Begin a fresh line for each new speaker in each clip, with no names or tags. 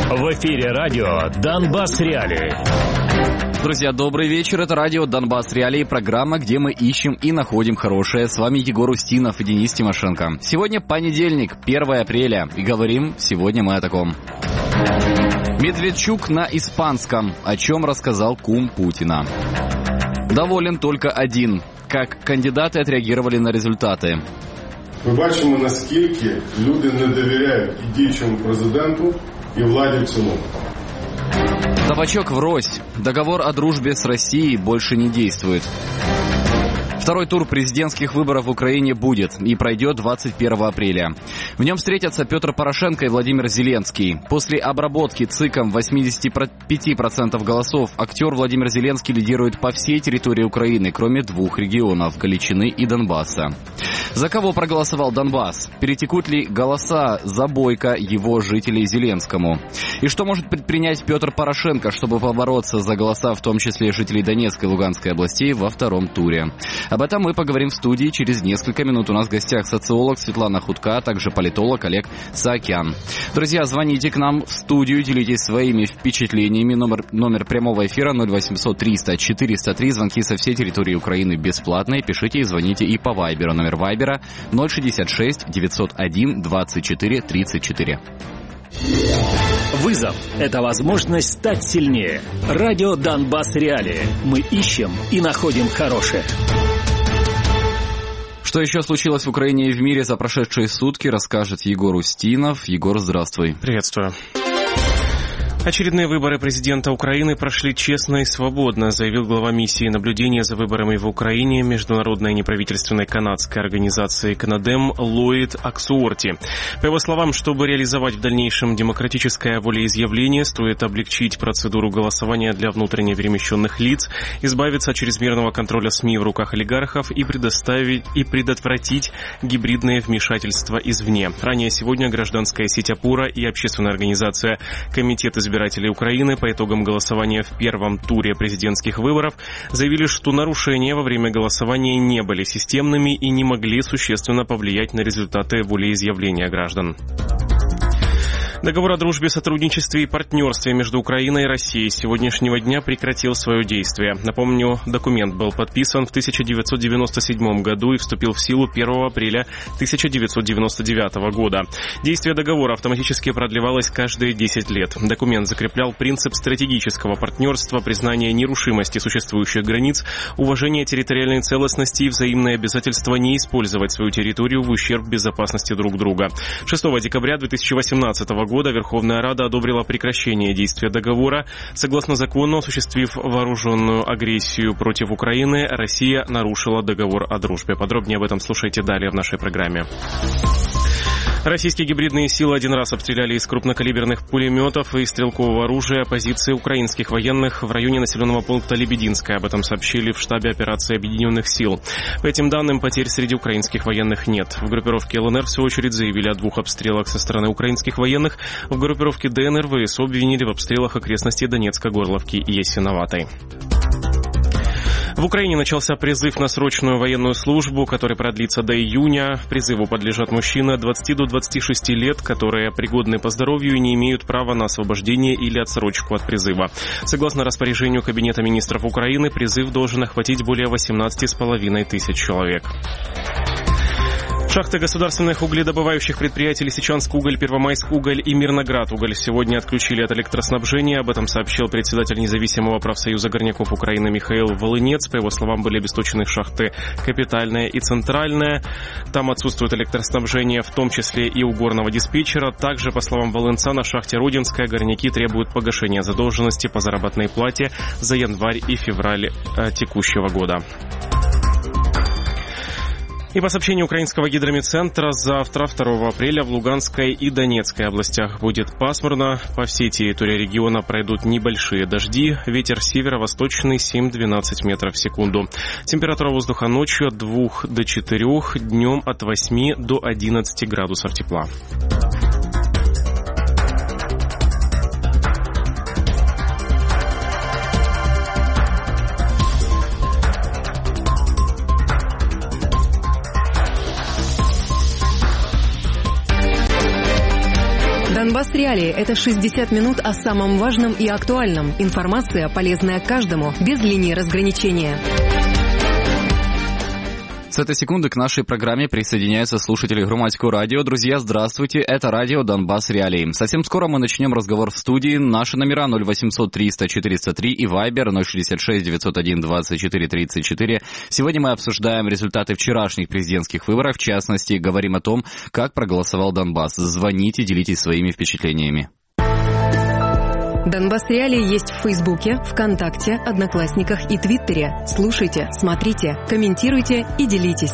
В эфире радио «Донбасс Реалии».
Друзья, добрый вечер. Это радио «Донбасс Реалии», программа, где мы ищем и находим хорошее. С вами Егор Устинов и Денис Тимошенко. Сегодня понедельник, 1 апреля, и говорим сегодня мы о таком. Медведчук на испанском. О чем рассказал кум Путина. Доволен только один. Как кандидаты отреагировали на результати.
Ми бачимо, наскільки люди не довіряють і діючому президенту, и владе в целом.
Табачок врозь. Договор о дружбе с Россией больше не действует. Второй тур президентских выборов в Украине будет и пройдет 21 апреля. В нем встретятся Петр Порошенко и Владимир Зеленский. После обработки ЦИКом 85% голосов актер Владимир Зеленский лидирует по всей территории Украины, кроме двух регионов – Галичины и Донбасса. За кого проголосовал Донбасс? Перетекут ли голоса за Бойко его жителей Зеленскому? И что может предпринять Петр Порошенко, чтобы побороться за голоса, в том числе жителей Донецкой и Луганской областей, во втором туре? Об этом мы поговорим в студии через несколько минут. У нас в гостях социолог Светлана Хутко, а также политолог Олег Саакян. Друзья, звоните к нам в студию, делитесь своими впечатлениями. Номер прямого эфира 0800 300 403. Звонки со всей территории Украины бесплатные. Пишите и звоните и по Вайберу. Номер Вайбера 066 901 24 34.
Вызов – это возможность стать сильнее. Радио «Донбасс Реалии». Мы ищем и находим хорошее.
Что еще случилось в Украине и в мире за прошедшие сутки, расскажет Егор Устинов. Егор, здравствуй.
Приветствую. Очередные выборы президента Украины прошли честно и свободно, заявил глава миссии наблюдения за выборами в Украине международной неправительственной канадской организации «Канадем» Ллойд Аксуорти. По его словам, чтобы реализовать в дальнейшем демократическое волеизъявление, стоит облегчить процедуру голосования для внутренне перемещенных лиц, избавиться от чрезмерного контроля СМИ в руках олигархов и предотвратить гибридное вмешательство извне. Ранее сегодня гражданская сеть «Опора» и общественная организация «Комитет избирателей Украины» по итогам голосования в первом туре президентских выборов заявили, что нарушения во время голосования не были системными и не могли существенно повлиять на результаты волеизъявления граждан. Договор о дружбе, сотрудничестве и партнерстве между Украиной и Россией с сегодняшнего дня прекратил свое действие. Напомню, документ был подписан в 1997 году и вступил в силу 1 апреля 1999 года. Действие договора автоматически продлевалось каждые 10 лет. Документ закреплял принцип стратегического партнерства, признание нерушимости существующих границ, уважение территориальной целостности и взаимное обязательство не использовать свою территорию в ущерб безопасности друг друга. 6 декабря 2018 года Верховная Рада одобрила прекращение действия договора. Согласно закону, осуществив вооруженную агрессию против Украины, Россия нарушила договор о дружбе. Подробнее об этом слушайте далее в нашей программе. Российские гибридные силы один раз обстреляли из крупнокалиберных пулеметов и стрелкового оружия позиции украинских военных в районе населенного пункта Лебединская. Об этом сообщили в штабе операции Объединенных сил. По этим данным, потерь среди украинских военных нет. В группировке ЛНР, в свою очередь, заявили о 2 обстрелах со стороны украинских военных. В группировке ДНР ВСУ обвинили в обстрелах окрестностей Донецка, Горловки и Ясиноватой. В Украине начался призыв на срочную военную службу, который продлится до июня. Призыву подлежат мужчины от 20 до 26 лет, которые пригодны по здоровью и не имеют права на освобождение или отсрочку от призыва. Согласно распоряжению Кабинета министров Украины, призыв должен охватить более 18,5 тысяч человек. Шахты государственных угледобывающих предприятий Лисичанск-Уголь, Первомайск-Уголь и Мирноград-Уголь сегодня отключили от электроснабжения. Об этом сообщил председатель независимого профсоюза горняков Украины Михаил Волынец. По его словам, были обесточены шахты Капитальная и Центральная. Там отсутствует электроснабжение, в том числе и у горного диспетчера. Также, по словам Волынца, на шахте Родинская горняки требуют погашения задолженности по заработной плате за январь и февраль текущего года. И по сообщению украинского гидрометцентра, завтра, 2 апреля, в Луганской и Донецкой областях будет пасмурно. По всей территории региона пройдут небольшие дожди. Ветер северо-восточный 7-12 метров в секунду. Температура воздуха ночью от 2 до 4, днем от 8 до 11 градусов тепла.
Донбасс Реалии – это 60 минут о самом важном и актуальном. Информация, полезная каждому, без линии разграничения.
С этой секунды к нашей программе присоединяются слушатели Громадского радио. Друзья, здравствуйте, это радио Донбасс Реалии. Совсем скоро мы начнем разговор в студии. Наши номера 0800 300 403 и Viber 066 901 24 34. Сегодня мы обсуждаем результаты вчерашних президентских выборов. В частности, говорим о том, как проголосовал Донбасс. Звоните, делитесь своими впечатлениями.
Донбасс Реалии есть в Фейсбуке, ВКонтакте, Одноклассниках и Твиттере. Слушайте, смотрите, комментируйте и делитесь.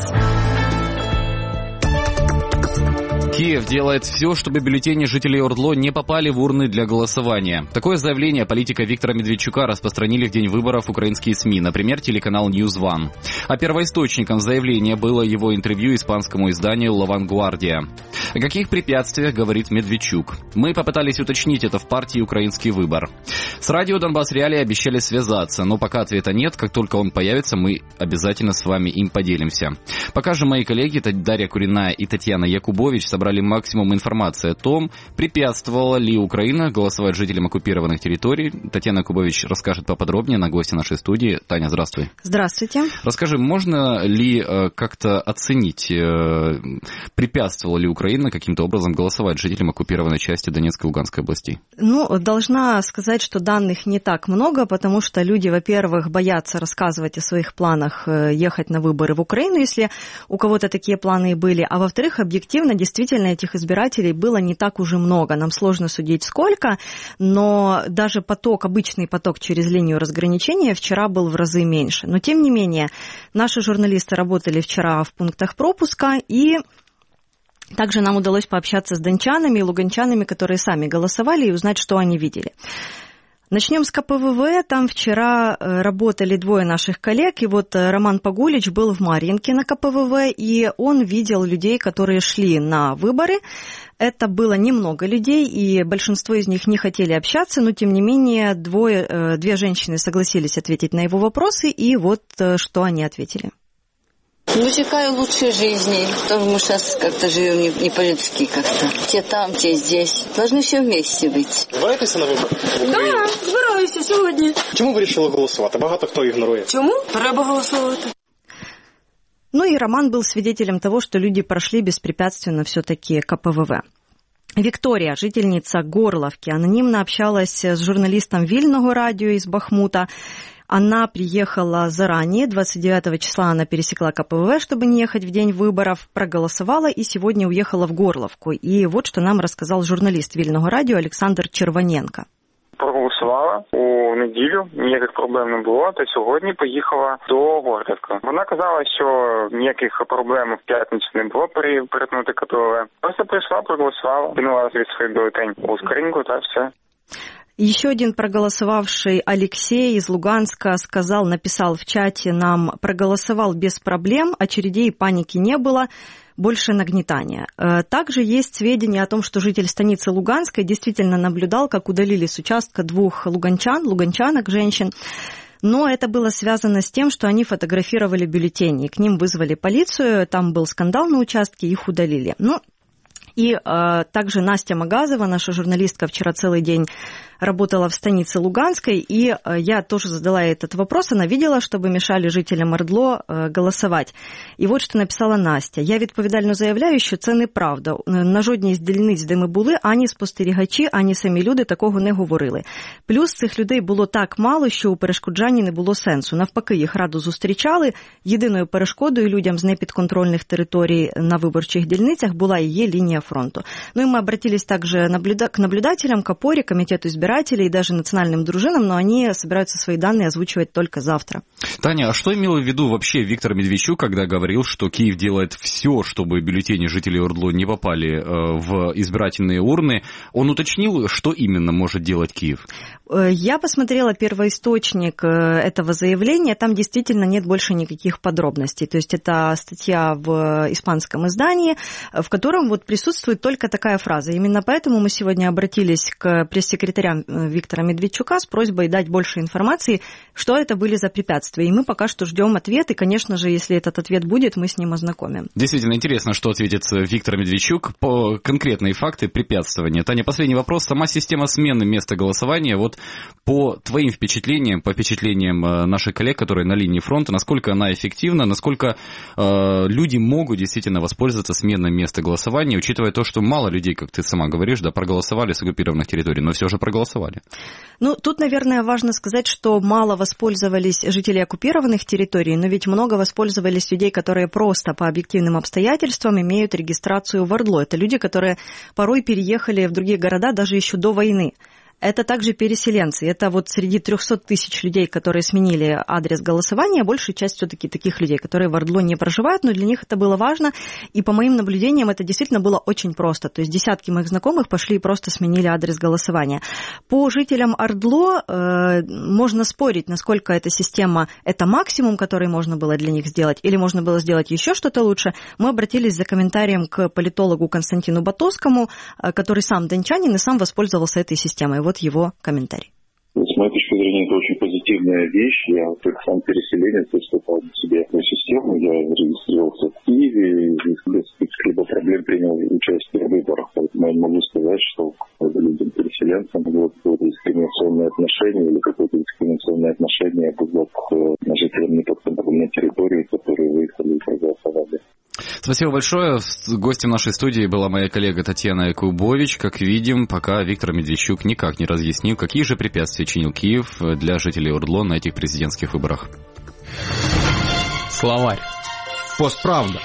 Киев делает все, чтобы бюллетени жителей Ордло не попали в урны для голосования. Такое заявление политика Виктора Медведчука распространили в день выборов украинские СМИ, например, телеканал News One. А первоисточником заявления было его интервью испанскому изданию «La Vanguardia». О каких препятствиях говорит Медведчук? Мы попытались уточнить это в партии «Украинский выбор». С радио Донбасс Реалии обещали связаться, но пока ответа нет. Как только он появится, мы обязательно с вами им поделимся. Пока же мои коллеги Дарья Куриная и Татьяна Якубович собрали максимум информации о том, препятствовала ли Украина голосовать жителям оккупированных территорий. Татьяна Якубович расскажет поподробнее, на гости нашей студии. Таня, здравствуй.
Здравствуйте.
Расскажи, можно ли как-то оценить, препятствовала ли Украина каким-то образом голосовать жителям оккупированной части Донецкой и Луганской областей?
Должна сказать, что данных не так много, потому что люди, во-первых, боятся рассказывать о своих планах ехать на выборы в Украину, если у кого-то такие планы и были, а во-вторых, объективно, действительно, этих избирателей было не так уж и много. Нам сложно судить сколько, но даже обычный поток через линию разграничения вчера был в разы меньше. Но, тем не менее, наши журналисты работали вчера в пунктах пропуска, и также нам удалось пообщаться с дончанами и луганчанами, которые сами голосовали, и узнать, что они видели. Начнем с КПВВ. Там вчера работали двое наших коллег, и вот Роман Погулич был в Марьинке на КПВВ, и он видел людей, которые шли на выборы. Это было немного людей, и большинство из них не хотели общаться, но, тем не менее, две женщины согласились ответить на его вопросы, и вот что они ответили.
Чекаю лучшей жизни, потому что мы сейчас как-то живем не по-людски как-то. Те там, те здесь. Должны все вместе быть.
Збираєтеся на вибори?
Так, збираюся сьогодні.
Чому ви вирішили голосувати? Багато хто ігнорує.
Чому? Треба голосувати.
И Роман был свидетелем того, что люди прошли беспрепятственно все-таки КПВВ. Виктория, жительница Горловки, анонимно общалась с журналистом Вильного радио из Бахмута. Она приехала заранее, 29 числа она пересекла КПВВ, чтобы не ехать в день выборов, проголосовала и сегодня уехала в Горловку. И вот что нам рассказал журналист Вільного радіо Олександр Червоненко.
Проголосувала у неділю, ніяких проблем не було, та сьогодні поїхала до Горлівки. Вона казала, що ніяких проблем в п'ятницю не було перетнути КПВВ. Просто прийшла, проголосувала, кинула свій бюлетень у скриньку та все.
Еще один проголосовавший Алексей из Луганска написал в чате нам: проголосовал без проблем, очередей и паники не было, больше нагнетания. Также есть сведения о том, что житель станицы Луганской действительно наблюдал, как удалили с участка двух луганчанок, женщин. Но это было связано с тем, что они фотографировали бюллетени. К ним вызвали полицию, там был скандал на участке, их удалили. И также Настя Магазова, наша журналистка, вчера целый день работала в станице Луганской, и я тоже задала ей этот вопрос. Она видела, чтобы мешали жителям Ордло голосовать. І от що написала Настя. Я відповідально заявляю, що це неправда. На жодній з дільниць, де ми були, ані спостерігачі, ані самі люди такого не говорили. Плюс цих людей було так мало, що у перешкоджанні не було сенсу. Навпаки, їх радо зустрічали. Єдиною перешкодою людям з непідконтрольних територій на виборчих дільницях була і є лінія фронту. И мы обратились также к наблюдателям, к опоре, комитету избирателей и даже национальным дружинам, но они собираются свои данные озвучивать только завтра.
Таня, а что имел в виду вообще Виктор Медведчук, когда говорил, что Киев делает все, чтобы бюллетени жителей Ордло не попали в избирательные урны? Он уточнил, что именно может делать Киев?
Я посмотрела первоисточник этого заявления, там действительно нет больше никаких подробностей. То есть это статья в испанском издании, в котором вот присутствует только такая фраза. Именно поэтому мы сегодня обратились к пресс-секретарям Виктора Медведчука с просьбой дать больше информации, что это были за препятствия. И мы пока что ждем ответ, и, конечно же, если этот ответ будет, мы с ним ознакомим.
Действительно интересно, что ответит Виктор Медведчук по конкретные факты препятствования. Таня, последний вопрос. Сама система смены места голосования, вот по твоим впечатлениям, по впечатлениям наших коллег, которые на линии фронта, насколько она эффективна, насколько люди могут действительно воспользоваться сменой места голосования, учитывая то, что мало людей, как ты сама говоришь, да, проголосовали с оккупированных территорий, но все же проголосовали.
Ну, тут, наверное, важно сказать, что мало воспользовались жители оккупированных территорий, но ведь много воспользовались людей, которые просто по объективным обстоятельствам имеют регистрацию в ОРДЛО. Это люди, которые порой переехали в другие города даже еще до войны. Это также переселенцы. Это вот среди 300 тысяч людей, которые сменили адрес голосования, большая часть все-таки таких людей, которые в ОРДЛО не проживают, но для них это было важно. И по моим наблюдениям это действительно было очень просто. То есть десятки моих знакомых пошли и просто сменили адрес голосования. По жителям ОРДЛО можно спорить, насколько эта система, это максимум, который можно было для них сделать, или можно было сделать еще что-то лучше. Мы обратились за комментарием к политологу Константину Батовскому, который сам дончанин и сам воспользовался этой системой. Вот его комментарий.
С моей точки зрения, это очень позитивная вещь. Я как сам переселенец выступал в себе эту систему. Я регистрировался в Киеве и без каких-либо проблем принял участие в выборах. Поэтому я могу сказать, что людям-переселенцам дискриминационное отношение или какое-то дискриминационное отношение было к жителям неподконтрольной территории, которые выехали и проголосовали.
Спасибо большое. Гостем нашей студии была моя коллега Татьяна Якубович. Как видим, пока Виктор Медведчук никак не разъяснил, какие же препятствия чинил Киев для жителей ОРДЛО на этих президентских выборах.
Словарь. Постправда.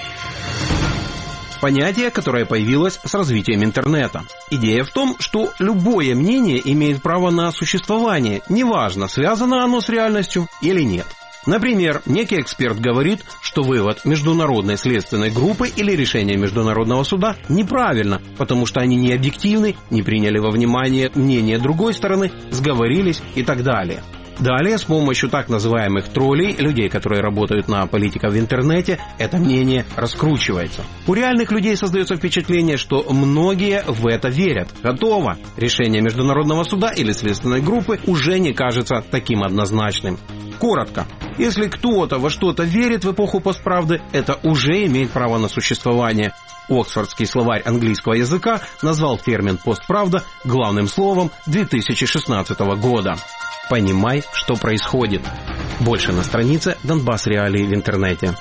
Понятие, которое появилось с развитием интернета. Идея в том, что любое мнение имеет право на существование, неважно, связано оно с реальностью или нет. Например, некий эксперт говорит, что вывод международной следственной группы или решение Международного суда неправильно, потому что они не объективны, не приняли во внимание мнение другой стороны, сговорились и так далее. Далее, с помощью так называемых троллей, людей, которые работают на политиков в интернете, это мнение раскручивается. У реальных людей создается впечатление, что многие в это верят. Готово. Решение Международного суда или следственной группы уже не кажется таким однозначным. Коротко. Если кто-то во что-то верит в эпоху постправды, это уже имеет право на существование. Оксфордский словарь английского языка назвал термин «постправда» главным словом 2016 года. Понимай, что происходит. Больше на странице Донбасс Реалии в интернете.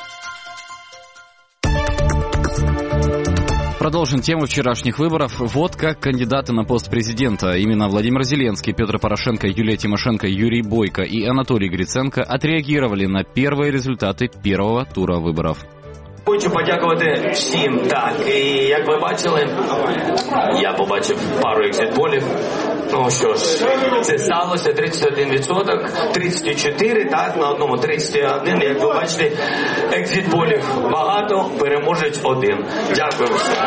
Продолжим тему вчерашних выборов. Вот как кандидаты на пост президента, именно Владимир Зеленский, Петр Порошенко, Юлия Тимошенко, Юрий Бойко и Анатолий Гриценко отреагировали на первые результаты первого тура выборов.
Хочу подякувати всім. Так, і як ви бачили, я побачив пару екзит-полів. Ну що ж, це сталося 31%, 34, так, на одному 31. Як ви бачите, екзит-полів багато, переможець один. Дякую всім.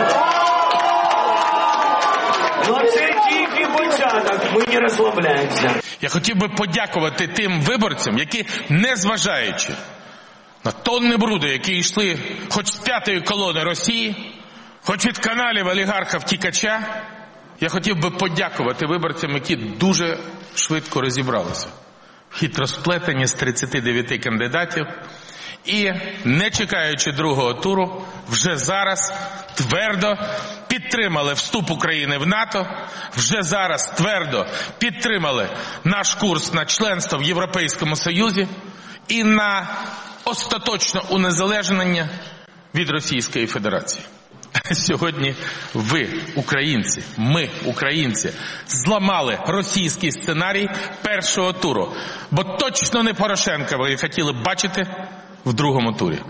Ну це тільки початок, ми не розслабляємося.
Я хотів би подякувати тим виборцям, які, незважаючи на тонни бруду, які йшли хоч з п'ятої колони Росії, хоч від каналів олігарха-втікача, я хотів би подякувати виборцям, які дуже швидко розібралися в хитросплетенні з 39 кандидатів і, не чекаючи другого туру, вже зараз твердо підтримали вступ України в НАТО, вже зараз твердо підтримали наш курс на членство в Європейському Союзі і на остаточне унезалежнення від Російської Федерації. Сьогодні ви, українці, ми, українці, зламали російський сценарій першого туру. Бо точно не Порошенка ви хотіли бачити в другому турі.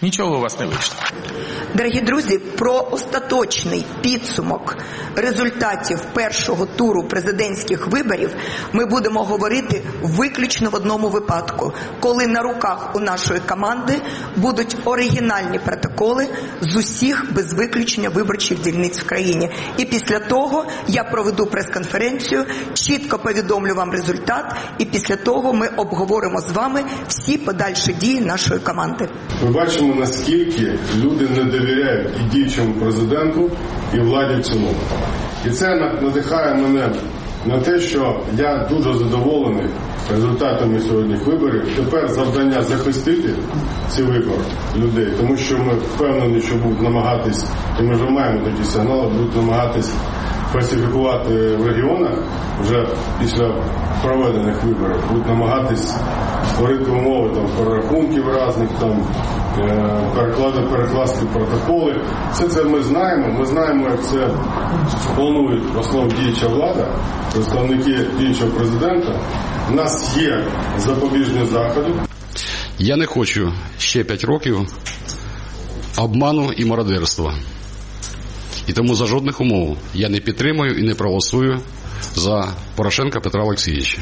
Нічого у вас не вийшло.
Дорогі друзі, про остаточний підсумок результатів першого туру президентських виборів ми будемо говорити виключно в одному випадку, коли на руках у нашої команди будуть оригінальні протоколи з усіх без виключення виборчих дільниць в країні. І після того я проведу прес-конференцію, чітко повідомлю вам результат, і після того ми обговоримо з вами всі подальші дії нашої команди.
Ми бачимо, наскільки люди не довіряють і діючому президенту, і владі в цілому. І це надихає мене на те, що я дуже задоволений результатами сьогоднішніх виборів. Тепер завдання захистити ці вибори людей, тому що ми впевнені, що будуть намагатись, і ми вже маємо такі сигнали, будуть намагатись фальсифікувати в регіонах вже після проведених виборів, будуть намагатись створити умови там перерахунків різних, там перекласти протоколи. Все це ми знаємо, як це планують в основному діюча влада, представники діючого президента. У нас є запобіжні заходи.
Я не хочу ще 5 років обману і мародерства. І тому за жодних умов я не підтримую і не проголосую за Порошенка Петра Олексійовича.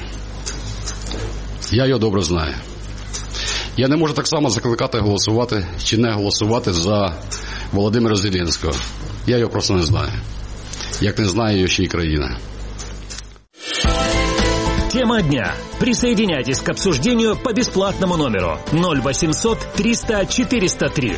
Я його добре знаю. Я не можу так само закликати голосувати чи не голосувати за Володимира Зеленського. Я його просто не знаю. Як не знає його ще й країна.
Тема дня. Присоединяйтесь к обсуждению по бесплатному номеру 0800 300 403.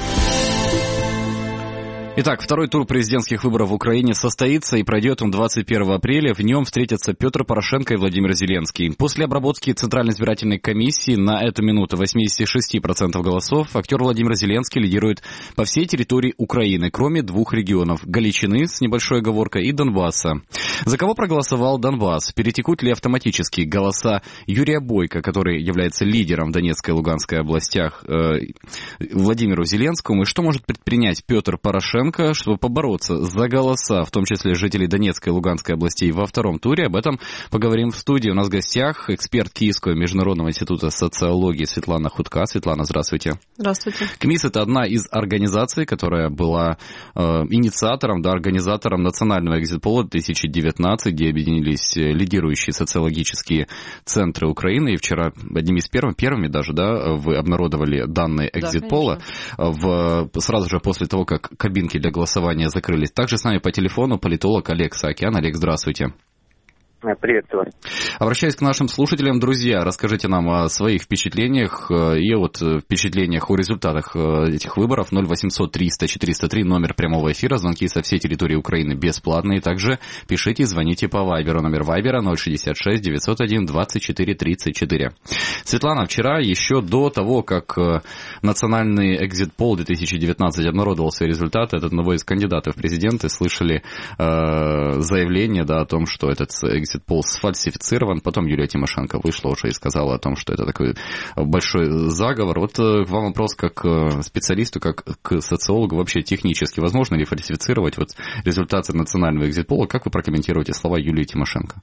Итак, второй тур президентских выборов в Украине состоится и пройдет он 21 апреля. В нем встретятся Петр Порошенко и Владимир Зеленский. После обработки Центральной избирательной комиссии на эту минуту 86% голосов актер Владимир Зеленский лидирует по всей территории Украины, кроме 2 регионов – Галичины с небольшой оговоркой и Донбасса. За кого проголосовал Донбасс? Перетекут ли автоматически голоса Юрия Бойко, который является лидером в Донецкой и Луганской областях, Владимиру Зеленскому? И что может предпринять Петр Порошенко, чтобы побороться за голоса, в том числе жителей Донецкой и Луганской областей, во втором туре? Об этом поговорим в студии. У нас в гостях эксперт Киевского международного института социологии Светлана Хутка. Светлана, здравствуйте.
Здравствуйте.
КМИС – это одна из организаций, которая была инициатором, организатором национального экзит-пола 2019, где объединились лидирующие социологические центры Украины. И вчера одними из первыми даже, вы обнародовали данные экзит-пола сразу же после того, как кабинки для голосования закрылись. Также с нами по телефону политолог Олег Саакян. Олег, здравствуйте.
Приветствую.
Обращаюсь к нашим слушателям, друзья, расскажите нам о своих впечатлениях и впечатлениях о результатах этих выборов. 0800 300 403, номер прямого эфира, звонки со всей территории Украины бесплатные. Также пишите и звоните по Вайберу. Номер Вайбера 066 901 24 34. Светлана, вчера, еще до того, как национальный экзит-пол 2019 обнародовал свои результаты, от одного из кандидатов в президенты слышали заявление о том, что этот экзит-пол сфальсифицирован. Потом Юлия Тимошенко вышла уже и сказала о том, что это такой большой заговор. Вот к вам вопрос как к специалисту, как к социологу. Вообще технически возможно ли фальсифицировать результаты национального экзит-пола? Как вы прокомментируете слова Юлии Тимошенко?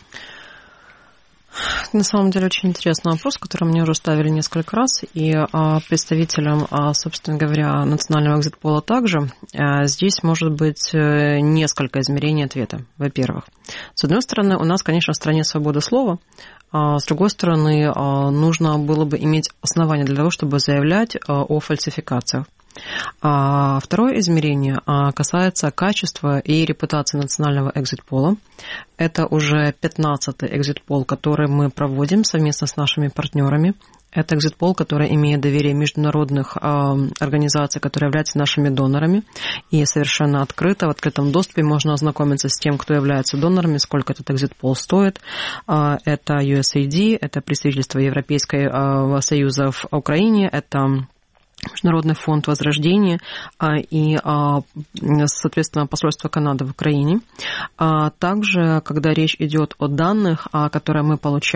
На самом деле очень интересный вопрос, который мне уже ставили несколько раз, и представителям, собственно говоря, национального экзит-пола также. Здесь может быть несколько измерений ответа. Во-первых, с одной стороны, у нас, конечно, в стране свобода слова, а с другой стороны, нужно было бы иметь основания для того, чтобы заявлять о фальсификациях. А второе измерение касается качества и репутации национального экзит-пола. Это уже 15-й экзит-пол, который мы проводим совместно с нашими партнерами. Это экзит-пол, который имеет доверие международных организаций, которые являются нашими донорами. И совершенно открыто, в открытом доступе можно ознакомиться с тем, кто является донорами, сколько этот экзит-пол стоит. Это USAID, это представительство Европейского Союза в Украине, это Международный фонд Возрождения и, соответственно, посольство Канады в Украине. Также, когда речь идет о данных, которые мы получаем,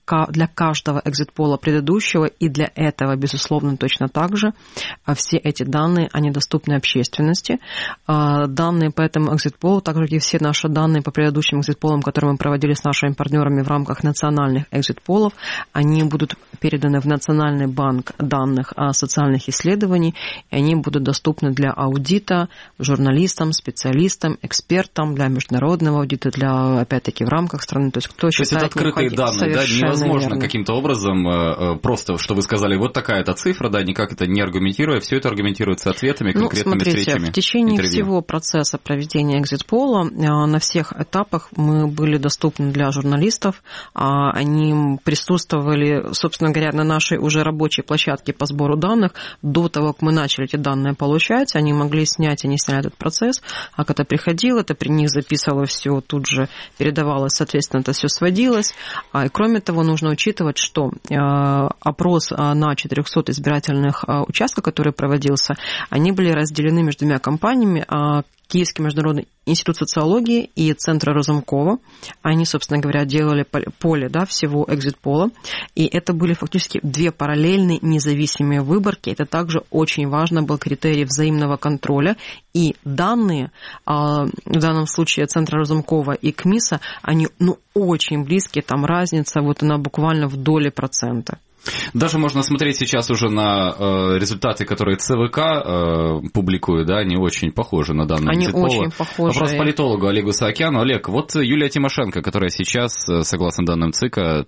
для каждого экзит-пола предыдущего, и для этого, безусловно, точно так же. Все эти данные, они доступны общественности. Данные по этому экзит-полу, так же, как и все наши данные по предыдущим экзит-полам, которые мы проводили с нашими партнерами в рамках национальных экзит-полов, они будут переданы в Национальный банк данных социальных исследований, и они будут доступны для аудита журналистам, специалистам, экспертам, для международного аудита, для, опять-таки, в рамках страны. То есть, кто считает...
это открытые данные, да? Невозможно каким-то образом просто, что вы сказали, вот такая-то цифра, да, никак это не аргументируя, все это аргументируется ответами, конкретными встречами.
В течение
интервью.
всего процесса проведения экзит-пола на всех этапах мы были доступны для журналистов, они присутствовали, собственно говоря, на нашей уже рабочей площадке по сбору данных. До того, как мы начали эти данные получать, они могли снять, они сняли этот процесс, а когда приходил, это при них записывалось все, тут же передавалось, соответственно, это все сводилось. И кроме того, нужно учитывать, что опрос на 400 избирательных участках, который проводился, они были разделены между двумя компаниями, Киевский международный институт социологии и Центр Разумкова. Они, собственно говоря, делали поле, да, всего экзит-пола. И это были фактически две параллельные независимые выборки. Это также очень важно был критерий взаимного контроля. И данные, в данном случае Центра Разумкова и КМИСа, они очень близкие. Там разница, вот она буквально в доли процента.
Даже можно смотреть сейчас уже на результаты, которые ЦВК публикует, да, они очень похожи на данные экзит-пола.
Они очень похожи.
Вопрос политологу Олегу Саакяну. Олег, вот Юлия Тимошенко, которая сейчас, согласно данным ЦИКа,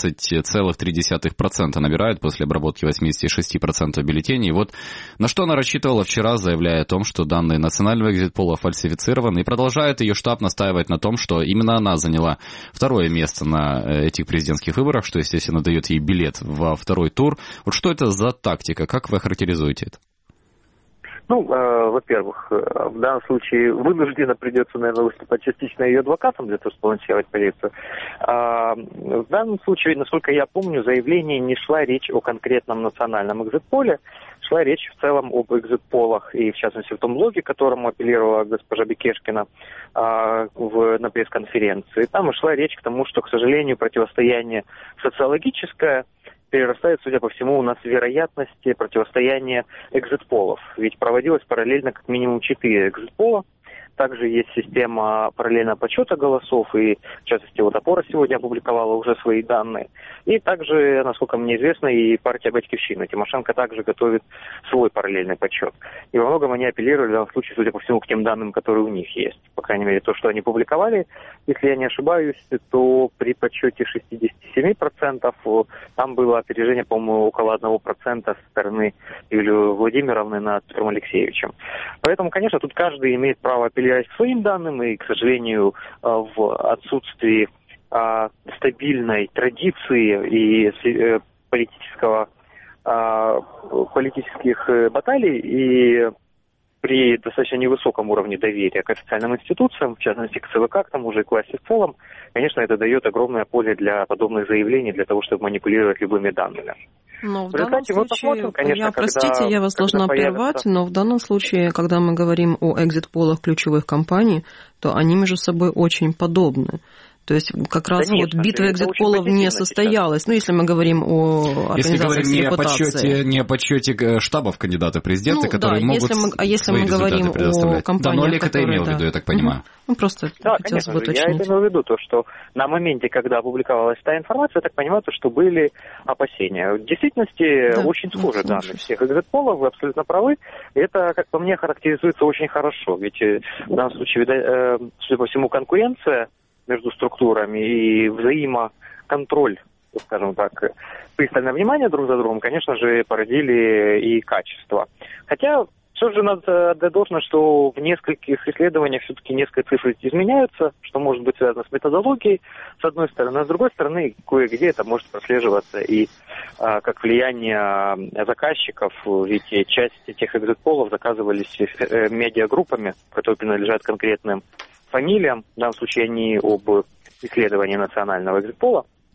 13,3% набирает после обработки 86% бюллетеней. Вот на что она рассчитывала вчера, заявляя о том, что данные национального экзит-пола фальсифицированы, и продолжает ее штаб настаивать на том, что именно она заняла второе место на этих президентских выборах, что, естественно, дает ей билет во второй тур. Вот что это за тактика? Как вы охарактеризуете это?
Во-первых, в данном случае вынужденно придется, наверное, выступать частично ее адвокатом для того, чтобы балансировать позицию. В данном случае, насколько я помню, заявление не шла речь о конкретном национальном экзит-поле, шла речь в целом об экзит-полах, и в частности в том блоге, к которому апеллировала госпожа Бекешкина на пресс-конференции. Там и шла речь к тому, что, к сожалению, противостояние социологическое перерастает, судя по всему, у нас в вероятности противостояния экзит-полов. Ведь проводилось параллельно как минимум 4 экзит-пола. Также есть система параллельного подсчета голосов, и, в частности, вот «Опора» сегодня опубликовала уже свои данные. И также, насколько мне известно, и партия «Батькивщина». Тимошенко также готовит свой параллельный подсчет. И во многом они апеллировали, в данном случае, судя по всему, к тем данным, которые у них есть. По крайней мере, то, что они публиковали, если я не ошибаюсь, то при подсчете 67% там было опережение, по-моему, около 1% со стороны Юлии Владимировны над Петром Алексеевичем. Поэтому, конечно, тут каждый имеет право апеллировать к своим данным, и, к сожалению, в отсутствии стабильной традиции и политических баталий и при достаточно невысоком уровне доверия к официальным институциям, в частности к ЦВК, к тому же и к власти в целом, конечно, это дает огромное поле для подобных заявлений, для того, чтобы манипулировать любыми данными.
Но в данном случае, простите, я вас должна прервать, но в данном случае, когда мы говорим о экзит-полах ключевых компаний, то они между собой очень подобны. То есть как раз вот битва экзит-полов не состоялась. Ну, если мы говорим о организациях с репутацией.
Не о подсчете штабов кандидата президента, которые могут
если мы говорим о компаниях,
да, но Олег это имел в виду, я так понимаю.
Ну, просто
конечно же, я это имел в виду, то, что на моменте, когда опубликовалась та информация, я так понимаю, то, что были опасения. В действительности очень схожи данные всех экзит-полов, вы абсолютно правы. Это, как по мне, характеризуется очень хорошо. Ведь в данном случае, судя по всему, конкуренция между структурами и взаимоконтроль, скажем так, пристальное внимание друг за другом, конечно же, породили и качество. Хотя, все же надо отдать должное, что в нескольких исследованиях все-таки несколько цифр изменяются, что может быть связано с методологией, с одной стороны, а с другой стороны, кое-где это может прослеживаться и как влияние заказчиков, ведь часть этих экзит-полов заказывались медиагруппами, которые принадлежат конкретным фамилиям, в данном случае они об исследовании национального экзит-пола,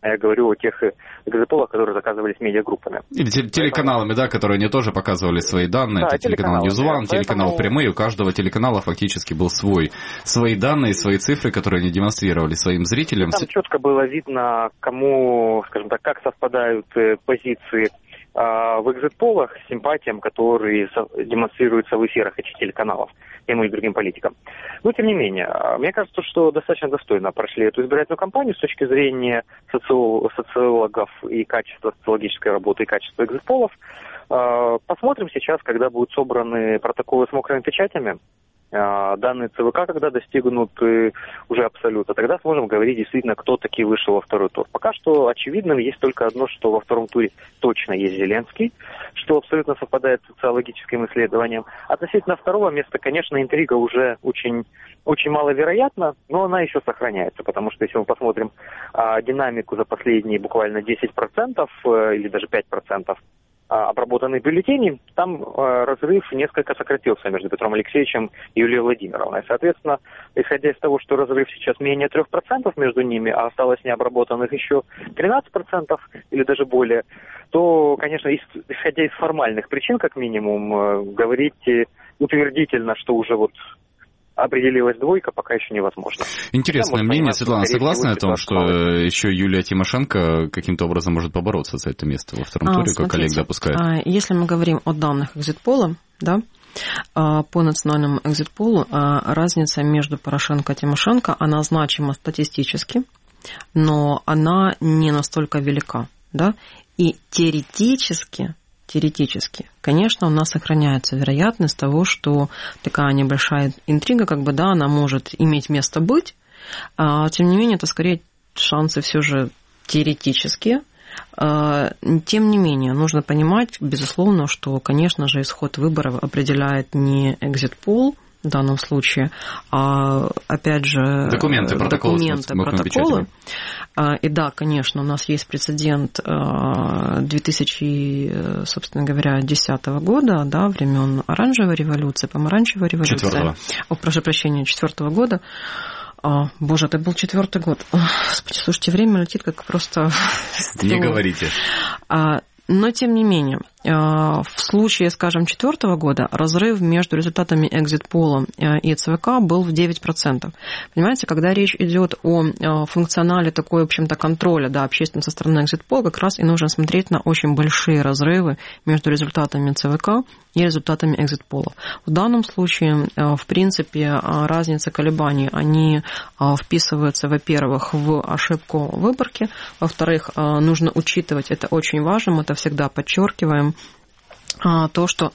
Я говорю о тех экзит-полах, которые заказывались медиагруппами.
Или телеканалами, да, которые они тоже показывали свои данные. Да, это телеканал Ньюзван, телеканал Прямые. У каждого телеканала фактически был свои данные, свои цифры, которые они демонстрировали своим зрителям.
Там четко было видно, кому, скажем так, как совпадают позиции в экзит-полах с симпатиям, которые демонстрируются в эфирах этих телеканалов тем или другим политикам. Но, тем не менее, мне кажется, что достаточно достойно прошли эту избирательную кампанию с точки зрения социологов и качества социологической работы, и качества экзит-полов. Посмотрим сейчас, когда будут собраны протоколы с мокрыми печатями, данные ЦВК, когда достигнут уже абсолюта, тогда сможем говорить действительно, кто таки вышел во второй тур. Пока что очевидным есть только одно, что во втором туре точно есть Зеленский, что абсолютно совпадает с социологическим исследованием. Относительно второго места, конечно, интрига уже очень, очень маловероятна, но она еще сохраняется, потому что если мы посмотрим динамику за последние буквально 10% или даже 5%, обработанных бюллетеней, там разрыв несколько сократился между Петром Алексеевичем и Юлией Владимировной. Соответственно, исходя из того, что разрыв сейчас менее 3% между ними, а осталось необработанных еще 13% или даже более, то, конечно, исходя из формальных причин, как минимум, говорить утвердительно, что уже вот определилась двойка, пока еще невозможно.
Интересное мнение, Светлана, согласна о том, что еще Юлия Тимошенко каким-то образом может побороться за это место во втором туре, как Олег допускает?
Если мы говорим о данных экзит-пола, да, по национальному экзит-полу разница между Порошенко и Тимошенко, она значима статистически, но она не настолько велика, да, и теоретически, конечно, у нас сохраняется вероятность того, что такая небольшая интрига, как бы, да, она может иметь место быть, тем не менее, это скорее шансы все же теоретические. Тем не менее, нужно понимать, безусловно, что, конечно же, исход выборов определяет не экзит-пол, в данном случае, а, опять же, документы, протоколы. И да, конечно, у нас есть прецедент 2010 года, да, времен оранжевой революции, помаранчевой революции. Прошу прощения, 4 года. Боже, это был 4-й год. Господи, слушайте, время летит как просто...
Не говорите.
Но, тем не менее, в случае, скажем, 2004 года разрыв между результатами экзит-пола и ЦВК был в 9%. Понимаете, когда речь идет о функционале такой, в общем-то, контроля, да, общественного со стороны экзит-пола, как раз и нужно смотреть на очень большие разрывы между результатами ЦВК и результатами экзит-пола. В данном случае, в принципе, разница колебаний, они вписываются, во-первых, в ошибку выборки, во-вторых, нужно учитывать, это очень важно, мы это всегда подчеркиваем, то, что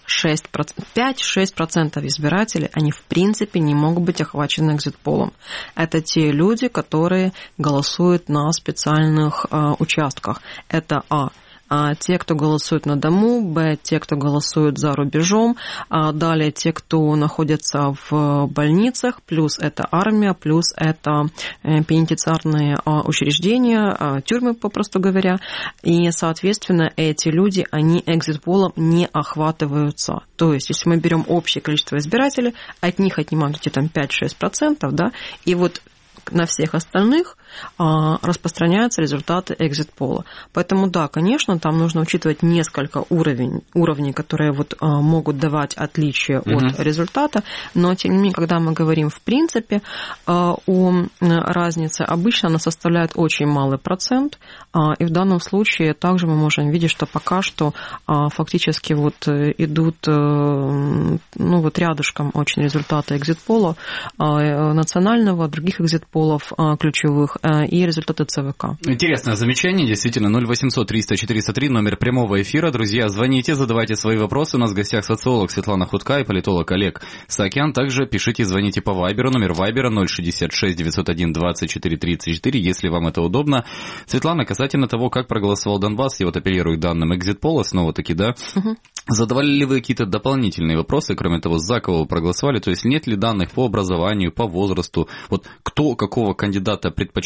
5-6% избирателей, они в принципе не могут быть охвачены экзит-полом. Это те люди, которые голосуют на специальных участках. Это те, кто голосует на дому, б, те, кто голосует за рубежом, далее те, кто находится в больницах, плюс это армия, плюс это пенитенциарные учреждения, тюрьмы, попросту говоря, и, соответственно, эти люди, они экзит-полом не охватываются. То есть, если мы берем общее количество избирателей, от них отнимают эти там 5-6%, да, и вот на всех остальных распространяются результаты экзит-пола. Поэтому, да, конечно, там нужно учитывать несколько уровней, которые вот могут давать отличие от результата, но, тем не менее, когда мы говорим в принципе о разнице, обычно она составляет очень малый процент, и в данном случае также мы можем видеть, что пока что фактически вот идут, ну, вот рядышком очень результаты экзит-пола национального, других экзит-полов ключевых, и результаты ЦВК.
Интересное замечание, действительно, 0800-300-403, номер прямого эфира. Друзья, звоните, задавайте свои вопросы. У нас в гостях социолог Светлана Хутка и политолог Олег Саакян. Также пишите, звоните по Вайберу, номер Вайбера 066-901-2434, если вам это удобно. Светлана, касательно того, как проголосовал Донбасс, я вот апеллирую к данным экзит-пола, снова-таки, да, задавали ли вы какие-то дополнительные вопросы, кроме того, за кого вы проголосовали, то есть нет ли данных по образованию, по возрасту, вот кто какого кандидата предпочитает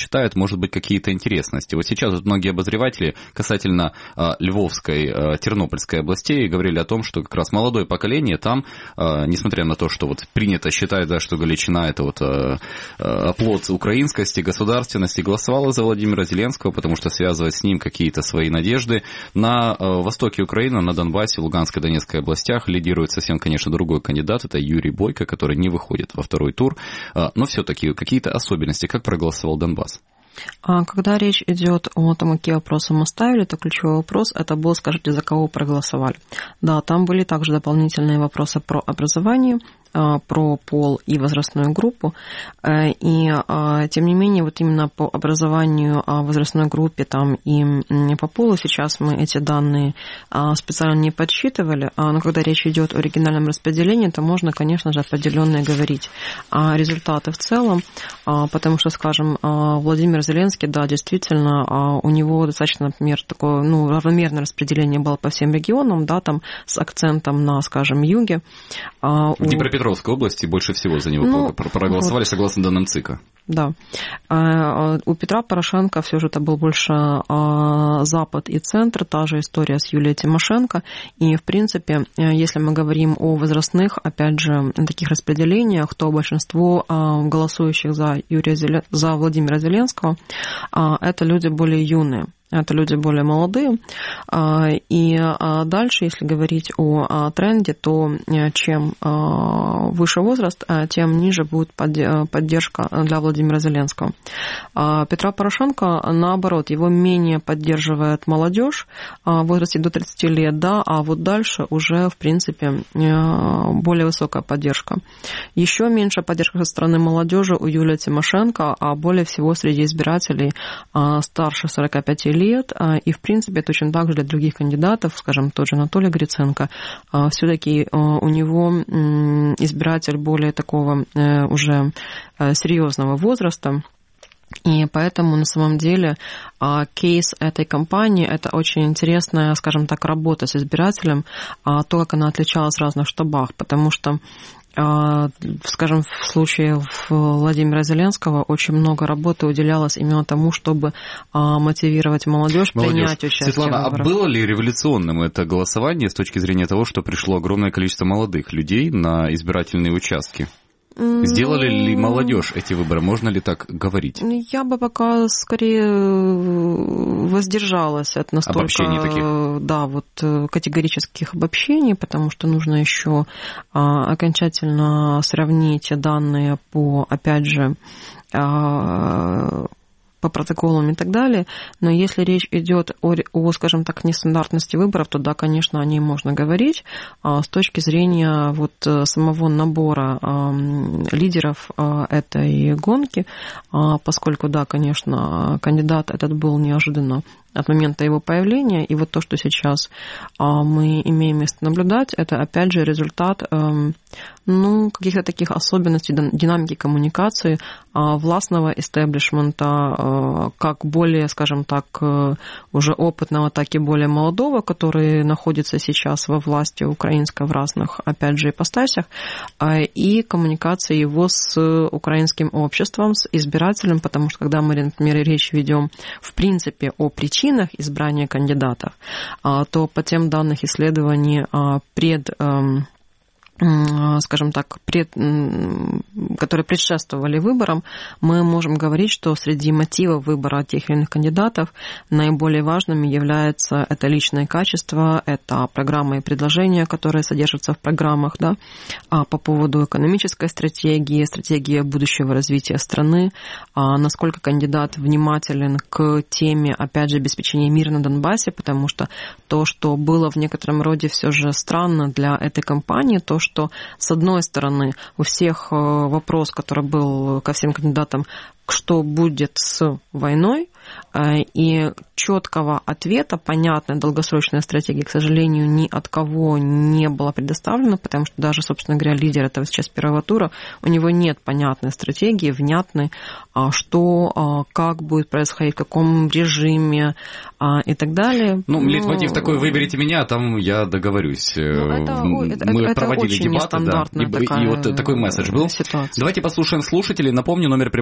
читают, может быть, какие-то интересности. Вот сейчас вот многие обозреватели касательно Львовской, Тернопольской областей говорили о том, что как раз молодое поколение там, несмотря на то, что вот принято считать, да, что Галичина это вот оплот украинскости, государственности, голосовало за Владимира Зеленского, потому что связывает с ним какие-то свои надежды. На востоке Украины, на Донбассе, Луганской, Донецкой областях лидирует совсем, конечно, другой кандидат, это Юрий Бойко, который не выходит во второй тур, но все-таки какие-то особенности, как проголосовал Донбасс?
Когда речь идет о том, какие вопросы мы ставили, то ключевой вопрос это был, скажите, за кого проголосовали. Да, там были также дополнительные вопросы про образование, про пол и возрастную группу. И, тем не менее, вот именно по образованию, возрастной группе там, и по полу сейчас мы эти данные специально не подсчитывали, но когда речь идет о региональном распределении, то можно, конечно же, определенно говорить о результаты в целом, потому что, скажем, Владимир Зеленский, да, действительно, у него достаточно, например, такое, равномерное распределение было по всем регионам, да, там с акцентом на, скажем, юге.
В Днепропетровской области больше всего за него проголосовали, вот, согласно данным ЦИКа.
Да. У Петра Порошенко все же это был больше Запад и Центр, та же история с Юлией Тимошенко. И, в принципе, если мы говорим о возрастных, опять же, таких распределениях, то большинство голосующих за Владимира Зеленского это люди более юные. Это люди более молодые. И дальше, если говорить о тренде, то чем выше возраст, тем ниже будет поддержка для Владимира Зеленского. Петра Порошенко, наоборот, его менее поддерживает молодежь в возрасте до 30 лет, да, а вот дальше уже, в принципе, более высокая поддержка. Еще меньше поддержка со стороны молодежи у Юлии Тимошенко, а более всего среди избирателей старше 45 лет. И, в принципе, точно так же для других кандидатов, скажем, тот же Анатолий Гриценко, все-таки у него избиратель более такого уже серьезного возраста. И поэтому, на самом деле, кейс этой кампании – это очень интересная, скажем так, работа с избирателем, то, как она отличалась в разных штабах, потому что, скажем, в случае Владимира Зеленского очень много работы уделялось именно тому, чтобы мотивировать молодежь принять участие
Светлана,
в выборах.
А было ли революционным это голосование с точки зрения того, что пришло огромное количество молодых людей на избирательные участки? Сделали ли молодежь эти выборы? Можно ли так говорить?
Я бы пока скорее воздержалась от настолько
обобщений таких.
Да, вот категорических обобщений, потому что нужно еще окончательно сравнить данные по, опять же, по протоколам и так далее, но если речь идет о, скажем так, нестандартности выборов, то да, конечно, о ней можно говорить. С точки зрения вот самого набора лидеров этой гонки, поскольку, да, конечно, кандидат этот был неожиданно от момента его появления, и вот то, что сейчас мы имеем место наблюдать, это, опять же, результат каких-то таких особенностей динамики коммуникации властного истеблишмента, как более, скажем так, уже опытного, так и более молодого, который находится сейчас во власти украинской в разных, опять же, ипостасях, и коммуникация его с украинским обществом, с избирателем, потому что когда мы, например, речь ведем в принципе о причинах избрания кандидатов, то по тем данным исследований скажем так, которые предшествовали выборам, мы можем говорить, что среди мотивов выбора тех или иных кандидатов наиболее важными являются это личные качества, это программы и предложения, которые содержатся в программах, да, по поводу экономической стратегии, стратегии будущего развития страны, насколько кандидат внимателен к теме, опять же, обеспечения мира на Донбассе, потому что то, что было в некотором роде все же странно для этой кампании, то, что, с одной стороны, у всех вопрос, который был ко всем кандидатам, что будет с войной, и четкого ответа, понятной долгосрочной стратегии, к сожалению, ни от кого не было предоставлено, потому что даже, собственно говоря, лидер этого сейчас первого тура, у него нет понятной стратегии, внятной, что, как будет происходить, в каком режиме и так далее.
Лейтмотив такой: выберите меня, там я договорюсь. Мы проводили дебаты, да, и вот такой месседж был.
Ситуация.
Давайте послушаем слушателей. Напомню, номер прямого эфира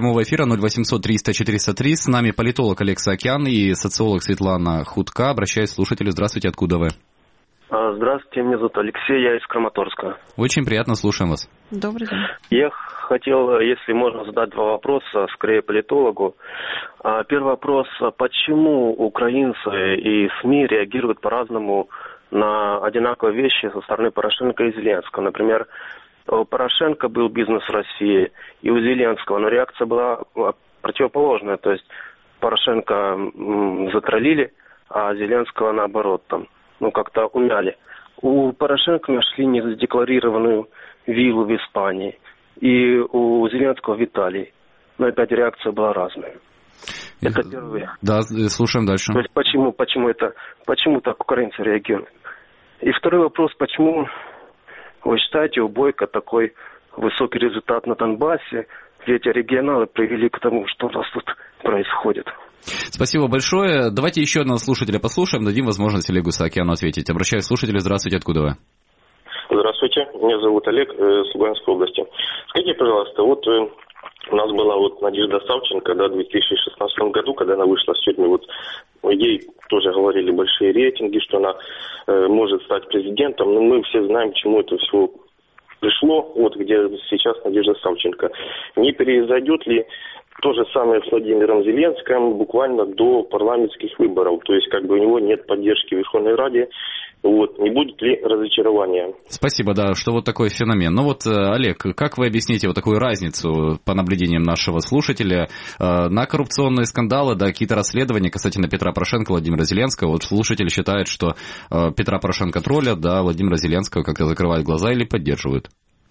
0800 300 403. С нами политолог Олег Саакян и социолог Светлана Хутка. Обращаюсь к слушателю. Здравствуйте, откуда вы?
Здравствуйте, меня зовут Алексей, я из Краматорска.
Очень приятно, слушаем вас.
Добрый день.
Я хотел, если можно, задать два вопроса, скорее политологу. Первый вопрос, почему украинцы и СМИ реагируют по-разному на одинаковые вещи со стороны Порошенко и Зеленского? Например, у Порошенко был бизнес в России, и у Зеленского, но реакция была противоположная, то есть Порошенко затроллили, а Зеленского наоборот там. Как-то умяли. У Порошенко нашли незадекларированную виллу в Испании. И у Зеленского в Италии. Но опять реакция была разная. Это первый.
Да, слушаем дальше.
То есть почему так украинцы реагируют? И второй вопрос, почему вы считаете, у Бойко такой высокий результат на Донбассе, где эти регионалы привели к тому, что у нас тут происходит?
Спасибо большое. Давайте еще одного слушателя послушаем, дадим возможность Олегу Саакяну ответить. Обращаюсь к слушателю. Здравствуйте, откуда вы?
Здравствуйте, меня зовут Олег, с Луганской области. Скажите, пожалуйста, вот у нас была Надежда Савченко, в 2016 году, когда она вышла с тюрьмы, ей тоже говорили большие рейтинги, что она может стать президентом, но мы все знаем, к чему это все пришло, где сейчас Надежда Савченко. Не произойдет ли то же самое с Владимиром Зеленским буквально до парламентских выборов? То есть у него нет поддержки в Верховной Раде. Не будет ли разочарования?
Спасибо, да, что такой феномен. Олег, как вы объясните такую разницу по наблюдениям нашего слушателя на коррупционные скандалы, какие-то расследования касательно Петра Порошенко, Владимира Зеленского? Слушатель считает, что Петра Порошенко троллят, Владимира Зеленского как-то закрывают глаза или поддерживают?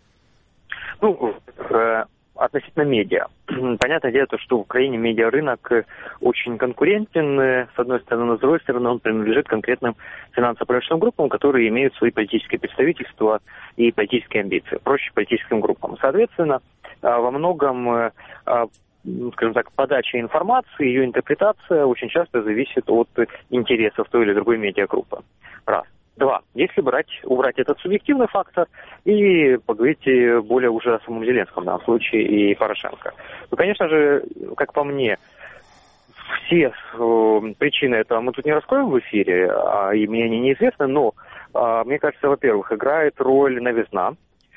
Относительно медиа. Понятное дело, что в Украине медиарынок очень конкурентен, с одной стороны, но с другой стороны он принадлежит конкретным финансово-промышленным группам, которые имеют свои политические представительства и политические амбиции, проще политическим группам. Соответственно, во многом, скажем так, подача информации, ее интерпретация очень часто зависит от интересов той или другой медиагруппы. Раз. Два. Если убрать этот субъективный фактор и поговорить более уже о самом Зеленском в данном случае и Порошенко, то, конечно же, как по мне, все причины этого мы тут не раскроем в эфире, и мне они неизвестны, но, мне кажется, во-первых, играет роль новизна,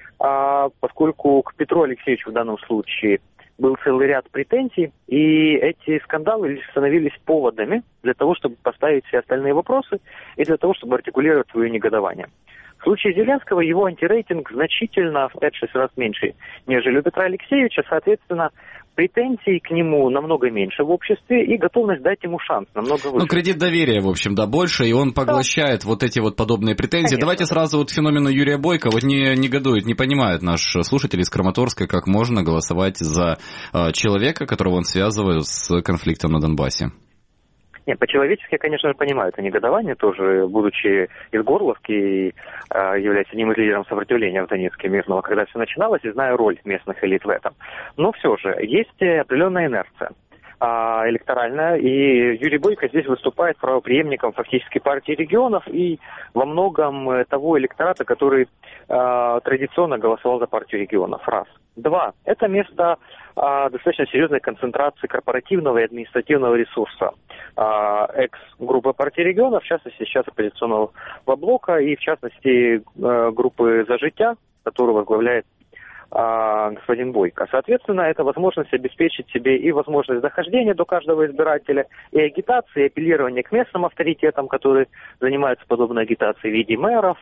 поскольку к Петру Алексеевичу в данном случае был целый ряд претензий, и эти скандалы лишь становились поводами для того, чтобы поставить все остальные вопросы и для того, чтобы артикулировать свое негодование. В случае Зеленского его антирейтинг значительно в 5-6 раз меньше, нежели у Петра Алексеевича, соответственно, претензий к нему намного меньше в обществе и готовность дать ему шанс намного выше.
Кредит доверия, в общем, больше, и он поглощает эти подобные претензии. Конечно. Давайте сразу феномену Юрия Бойко. Не негодует, не понимает наш слушатель из Краматорска, как можно голосовать за человека, которого он связывает с конфликтом на Донбассе.
Нет, по-человечески я, конечно же, понимаю это негодование, тоже, будучи из Горловки и являясь одним из лидеров сопротивления в Донецке мирного, когда все начиналось, и знаю роль местных элит в этом. Но все же, есть определенная инерция электоральная, и Юрий Бойко здесь выступает правопреемником фактически партии регионов и во многом того электората, который традиционно голосовал за партию регионов. Раз. Два. Это место достаточно серьезной концентрации корпоративного и административного ресурса экс-группы партии регионов, в частности, сейчас оппозиционного блока и, в частности, группы «За життя», которую возглавляет господин Бойко. Соответственно, это возможность обеспечить себе и возможность дохождения до каждого избирателя, и агитации, и апеллирования к местным авторитетам, которые занимаются подобной агитацией в виде мэров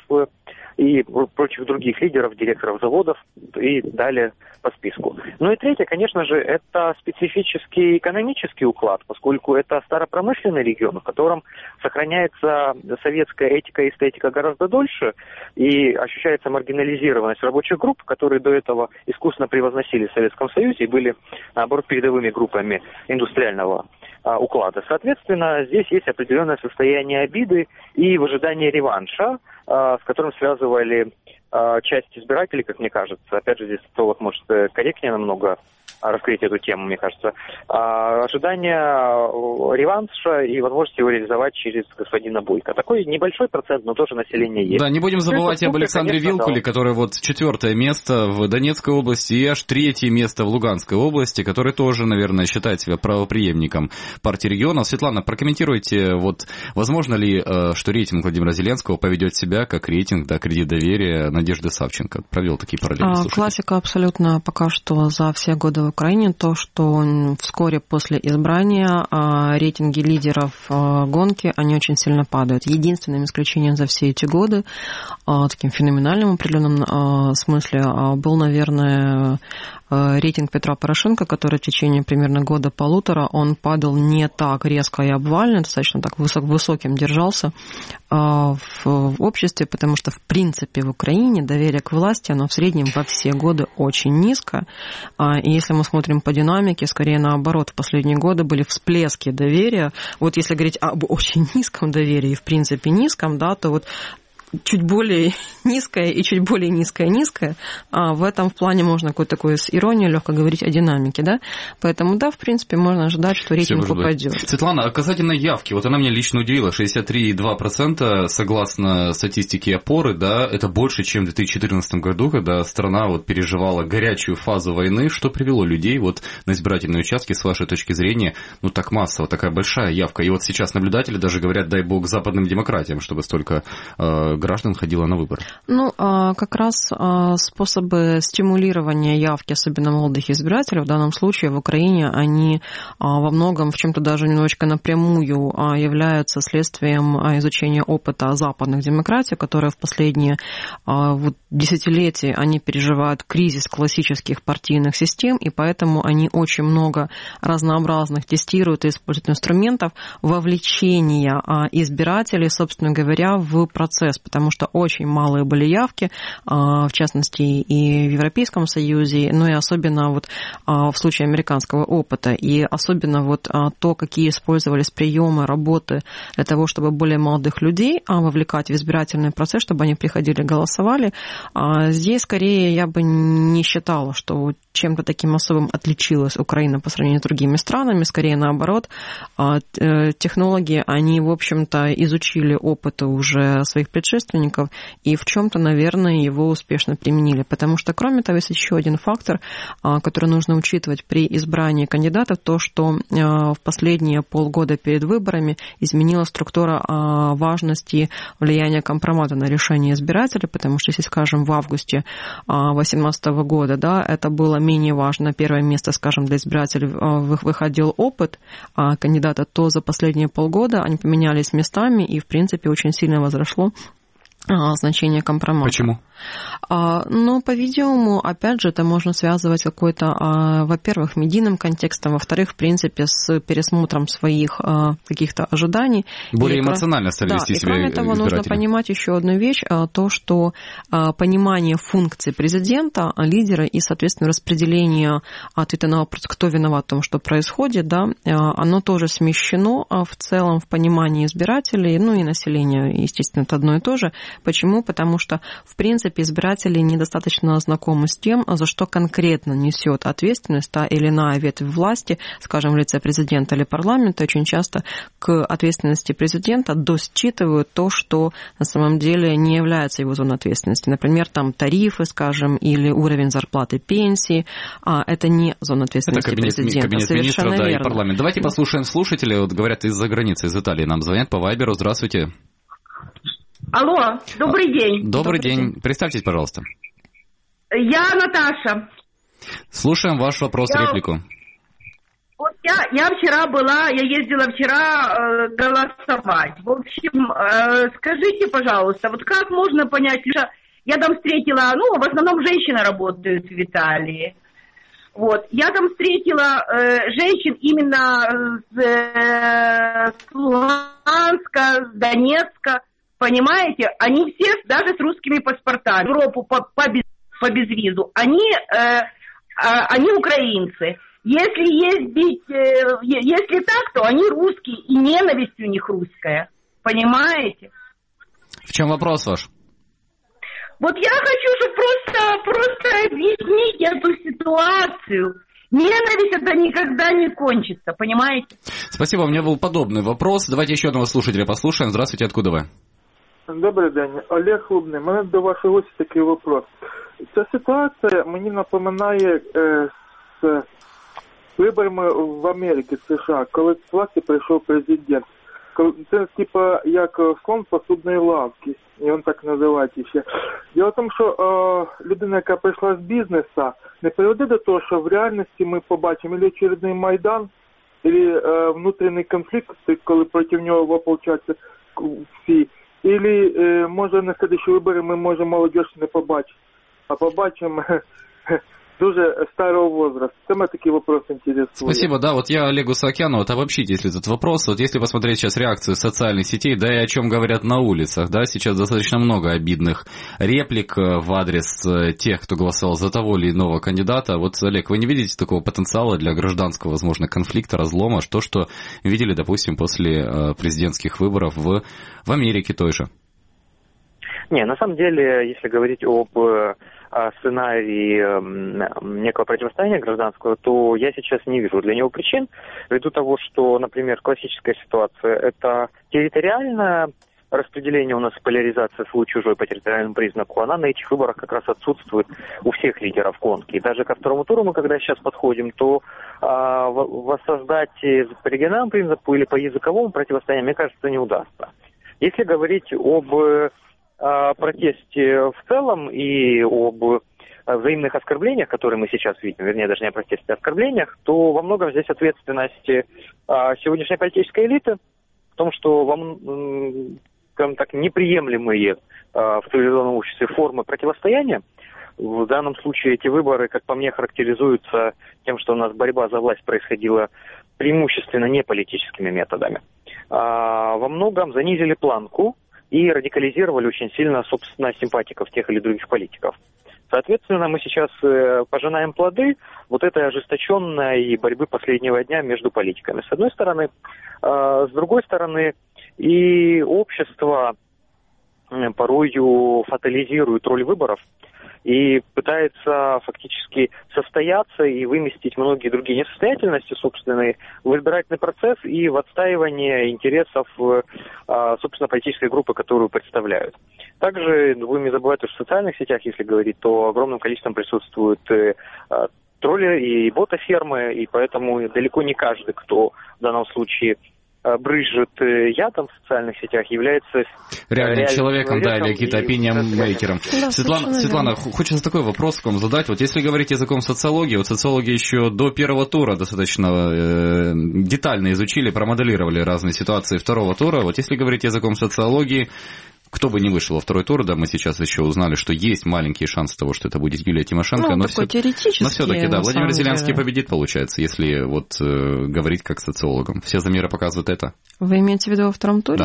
и прочих других лидеров, директоров заводов и далее по списку. Ну и третье, конечно же, это специфический экономический уклад, поскольку это старопромышленный регион, в котором сохраняется советская этика и эстетика гораздо дольше, и ощущается маргинализированность рабочих групп, которые до этого искусственно превозносили в Советском Союзе и были, наоборот, передовыми группами индустриального уклада. Соответственно, здесь есть определенное состояние обиды и в ожидании реванша, с которым связывали часть избирателей, как мне кажется. Опять же, здесь вот, может, корректнее намного раскрыть эту тему, мне кажется. Ожидание реванша и возможность его реализовать через господина Бойко. Такой небольшой процент, но тоже население есть.
Да, не будем забывать об Александре Вилкуле, который вот 4-е место в Донецкой области и аж 3-е место в Луганской области, который тоже, наверное, считает себя правопреемником партии регионов. Светлана, прокомментируйте, вот возможно ли, что рейтинг Владимира Зеленского поведет себя как рейтинг, да, кредит доверия Надежды Савченко? Провел такие параллели.
Классика абсолютно пока что за все годы в Украине, то, что вскоре после избрания рейтинги лидеров гонки, они очень сильно падают. Единственным исключением за все эти годы, таким феноменальным в определенном смысле, был, наверное, рейтинг Петра Порошенко, который в течение примерно года-полутора, он падал не так резко и обвально, достаточно так высоким держался в обществе, потому что, в принципе, в Украине доверие к власти, оно в среднем во все годы очень низко. И если мы смотрим по динамике, скорее наоборот, в последние годы были всплески доверия. Вот если говорить об очень низком доверии, в принципе, низком, да, то вот чуть более низкое и чуть более низкое. В этом в плане можно какой-то такой с иронией легко говорить о динамике, да? Поэтому, да, в принципе, можно ожидать, что рейтинг упадет.
Светлана, касательно явки, вот она меня лично удивила, 63,2% согласно статистике опоры, да, это больше, чем в 2014 году, когда страна вот переживала горячую фазу войны. Что привело людей вот на избирательные участки, с вашей точки зрения, ну так массово, такая большая явка? И вот сейчас наблюдатели даже говорят, дай бог западным демократиям, чтобы столько граждан ходило на выборы.
Ну, как раз способы стимулирования явки, особенно молодых избирателей, в данном случае в Украине, они во многом, в чем-то даже немножечко напрямую являются следствием изучения опыта западных демократий, которые в последние десятилетия они переживают кризис классических партийных систем, и поэтому они очень много разнообразных тестируют и используют инструментов вовлечения избирателей, собственно говоря, в процесс, потому что очень малые были явки, в частности, и в Европейском Союзе, ну и особенно вот в случае американского опыта, и особенно вот то, какие использовались приемы работы для того, чтобы более молодых людей вовлекать в избирательный процесс, чтобы они приходили, голосовали. Здесь, скорее, я бы не считала, что чем-то таким особым отличилась Украина по сравнению с другими странами, скорее наоборот. Технологи, они, в общем-то, изучили опыты уже своих предшественников и в чем-то, наверное, его успешно применили. Потому что, кроме того, есть еще один фактор, который нужно учитывать при избрании кандидатов, то, что в последние полгода перед выборами изменилась структура важности влияния компромата на решение избирателя, потому что, если, скажем, в августе 2018 года, да, это было менее важно, на первое место, скажем, для избирателей выходил опыт кандидата, то за последние полгода они поменялись местами, и, в принципе, очень сильно возросло значение компромата.
Почему?
Но, по-видимому, опять же, это можно связывать какой-то, во-первых, медийным контекстом, во-вторых, в принципе, с пересмотром своих каких-то ожиданий.
Более эмоционально стали вести себя
избиратели. Кроме того, нужно понимать еще одну вещь, то, что понимание функций президента, лидера и, соответственно, распределение ответа на вопрос, кто виноват в том, что происходит, да, оно тоже смещено в целом в понимании избирателей, ну и населения, естественно, это одно и то же. Почему? Потому что, в принципе, избиратели недостаточно знакомы с тем, за что конкретно несет ответственность та или иная ветвь власти, скажем, в лице президента или парламента. Очень часто к ответственности президента досчитывают то, что на самом деле не является его зоной ответственности. Например, там тарифы, скажем, или уровень зарплаты, пенсии. Это не зона ответственности президента.
Кабинет министров, да, и парламент. Давайте послушаем слушателей. Вот говорят, из-за границы, из Италии нам звонят по Вайберу. Здравствуйте.
Алло, добрый день.
Добрый день. Представьтесь, пожалуйста.
Я Наташа.
Слушаем ваш вопрос, реплику.
Вот я вчера была, я ездила вчера голосовать. В общем, скажите, пожалуйста, вот как можно понять, я там встретила, ну, в основном женщины работают в Италии. Вот, я там встретила женщин именно с Луганска, с Донецка. Понимаете, они все даже с русскими паспортами, в Европу по безвизу, они украинцы. Если так, то они русские, и ненависть у них русская. Понимаете?
В чем вопрос ваш?
Вот я хочу, чтобы просто объяснить эту ситуацию. Ненависть это никогда не кончится, понимаете?
Спасибо, у меня был подобный вопрос. Давайте еще одного слушателя послушаем. Здравствуйте, откуда вы?
Добрий день, Олег Лубний. У мене до вашої гості такий вопрос. Ця ситуація мені напоминає з виборами в Америці, США, коли з власті прийшов президент. Це типа як слон посудної лавки, і він так називається ще. Діло в тому, що людина, яка прийшла з бізнесу, не приведе до того, що в реальності ми побачимо або очередний Майдан, або внутрішній конфлікт, коли проти нього ополчаться всі, или, може, на следующі вибори ми можемо молодіж не побачити, а побачимо дуже старого возраста. Это меня такие вопросы интересуют.
Спасибо, да, вот я Олегу Саакяну, вот обобщите, если этот вопрос, вот если посмотреть сейчас реакцию социальных сетей, да и о чем говорят на улицах, да, сейчас достаточно много обидных реплик в адрес тех, кто голосовал за того или иного кандидата. Вот, Олег, вы не видите такого потенциала для гражданского, возможно, конфликта, разлома, что видели, допустим, после президентских выборов в Америке той же?
Не, на самом деле, если говорить об сценарии некого противостояния гражданского, то я сейчас не вижу для него причин, ввиду того, что, например, классическая ситуация – это территориальное распределение у нас, поляризация свой-чужой по территориальному признаку, она на этих выборах как раз отсутствует у всех лидеров гонки. И даже ко второму туру мы, когда сейчас подходим, то воссоздать по региональному признаку или по языковому противостоянию, мне кажется, не удастся. Если говорить об протесте в целом и об взаимных оскорблениях, которые мы сейчас видим, вернее, даже не о протесте, а оскорблениях, то во многом здесь ответственность сегодняшней политической элиты в том, что, скажем так, неприемлемые в цивилизованном обществе формы противостояния. В данном случае эти выборы, как по мне, характеризуются тем, что у нас борьба за власть происходила преимущественно не политическими методами. Во многом занизили планку и радикализировали очень сильно, собственно, симпатиков тех или других политиков. Соответственно, мы сейчас пожинаем плоды вот этой ожесточенной борьбы последнего дня между политиками. С одной стороны. С другой стороны, и общество порою фатализирует роль выборов и пытается фактически состояться и выместить многие другие несостоятельности собственные в избирательный процесс и в отстаивание интересов, собственно, политической группы, которую представляют. Также будем не забывать, что в социальных сетях, если говорить, то огромным количеством присутствуют тролли и бота-фермы, и поэтому далеко не каждый, кто в данном случае брызжет ядом в социальных сетях, является
реальным человеком, да, или каким-то опинион-мейкером. Да, Светлана, хочется такой вопрос к вам задать. Вот если говорить языком социологии, вот социологи еще до первого тура достаточно детально изучили, промоделировали разные ситуации второго тура. Вот если говорить языком социологии, кто бы не вышел во второй тур, да, мы сейчас еще узнали, что есть маленький шанс того, что это будет Юлия Тимошенко, но все-таки, да, Владимир Зеленский победит, получается, если вот говорить как социологам. Все замеры показывают это.
Вы имеете в виду во втором туре?
Да.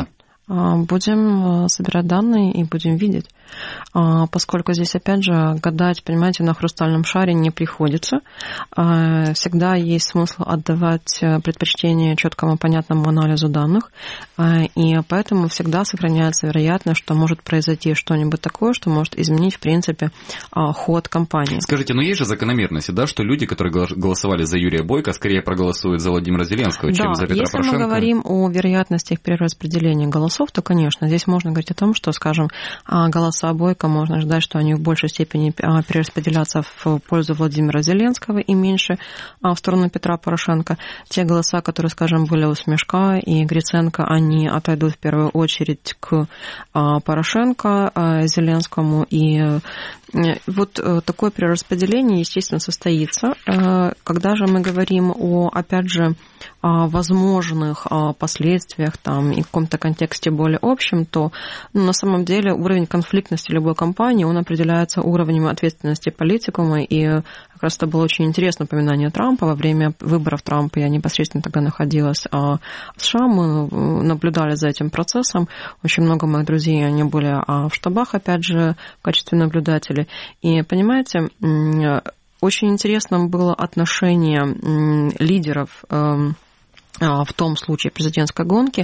Будем собирать данные и будем видеть. Поскольку здесь, опять же, гадать, понимаете, на хрустальном шаре не приходится. Всегда есть смысл отдавать предпочтение четкому, понятному анализу данных. И поэтому всегда сохраняется вероятность, что может произойти что-нибудь такое, что может изменить, в принципе, ход кампании.
Скажите, но есть же закономерность, да, что люди, которые голосовали за Юрия Бойко, скорее проголосуют за Владимира Зеленского, чем за Петра Порошенко?
Если мы говорим о вероятностях перераспределения голосов, то, конечно, здесь можно говорить о том, что, скажем, голоса Бойко можно ждать, что они в большей степени перераспределятся в пользу Владимира Зеленского и меньше в сторону Петра Порошенко. Те голоса, которые, скажем, были у Смешка и Гриценко, они отойдут в первую очередь к Порошенко, Зеленскому. И вот такое перераспределение, естественно, состоится. Когда же мы говорим о, опять же, возможных последствиях там, и в каком-то контексте более общем, то на самом деле уровень конфликтности любой кампании, он определяется уровнем ответственности политикума, и как раз это было очень интересное упоминание Трампа. Во время выборов Трампа я непосредственно тогда находилась в США, мы наблюдали за этим процессом, очень много моих друзей, они были в штабах, опять же, в качестве наблюдателей, и, понимаете, очень интересным было отношение лидеров в том случае президентской гонки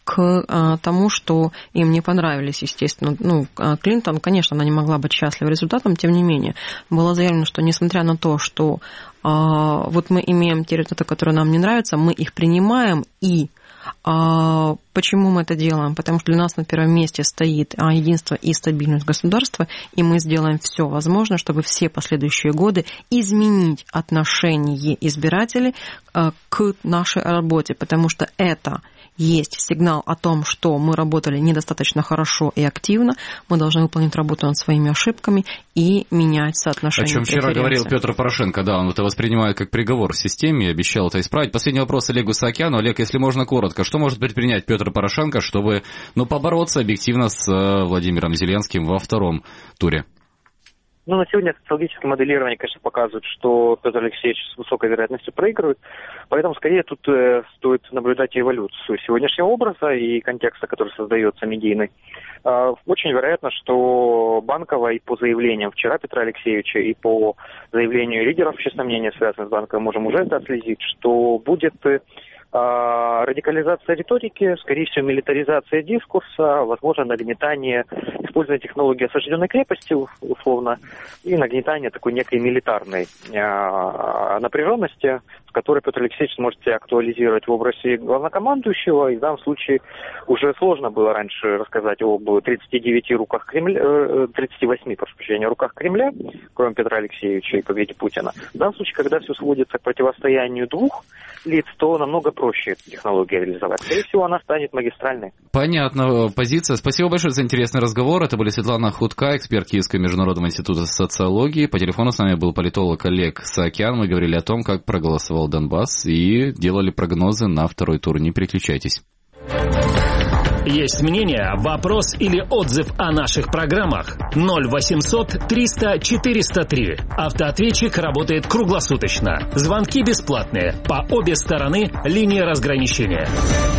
к тому, что им не понравились, естественно. Клинтон, конечно, она не могла быть счастлива результатом, тем не менее, было заявлено, что несмотря на то, что вот мы имеем те результаты, которые нам не нравятся, мы их принимаем, и почему мы это делаем? Потому что для нас на первом месте стоит единство и стабильность государства, и мы сделаем все возможное, чтобы все последующие годы изменить отношение избирателей к нашей работе, потому что это есть сигнал о том, что мы работали недостаточно хорошо и активно, мы должны выполнить работу над своими ошибками и менять соотношение
преференций. О чем вчера говорил Петр Порошенко, да, он это воспринимает как приговор в системе и обещал это исправить. Последний вопрос Олегу Саакяну. Олег, если можно коротко, что может предпринять Петр Порошенко, чтобы побороться объективно с Владимиром Зеленским во втором туре?
На сегодня социологическое моделирование, конечно, показывает, что Петр Алексеевич с высокой вероятностью проигрывает, поэтому скорее тут стоит наблюдать эволюцию сегодняшнего образа и контекста, который создается медийный. Очень вероятно, что Банкова и по заявлениям вчера Петра Алексеевича, и по заявлению лидеров общественного мнения, связанных с Банковой, можем уже это отследить, что будет радикализация риторики, скорее всего, милитаризация дискурса, возможно, нагнетание, использование технологии осажденной крепости, условно, и нагнетание такой некой милитарной напряженности, с которой Петр Алексеевич сможет себя актуализировать в образе главнокомандующего. И в данном случае уже сложно было раньше рассказать об 38 руках Кремля, кроме Петра Алексеевича и победе Путина. В данном случае, когда все сводится к противостоянию двух лиц, то намного проще эту технологию реализовать. Скорее всего, она станет магистральной.
Понятно. Позиция. Спасибо большое за интересный разговор. Это были Светлана Худка, эксперт Киевского международного института социологии. По телефону с нами был политолог Олег Саакян. Мы говорили о том, как проголосовал Донбасс, и делали прогнозы на второй тур. Не переключайтесь.
Есть мнение, вопрос или отзыв о наших программах? 0800 300 403. Автоответчик работает круглосуточно. Звонки бесплатные. По обе стороны линии разграничения.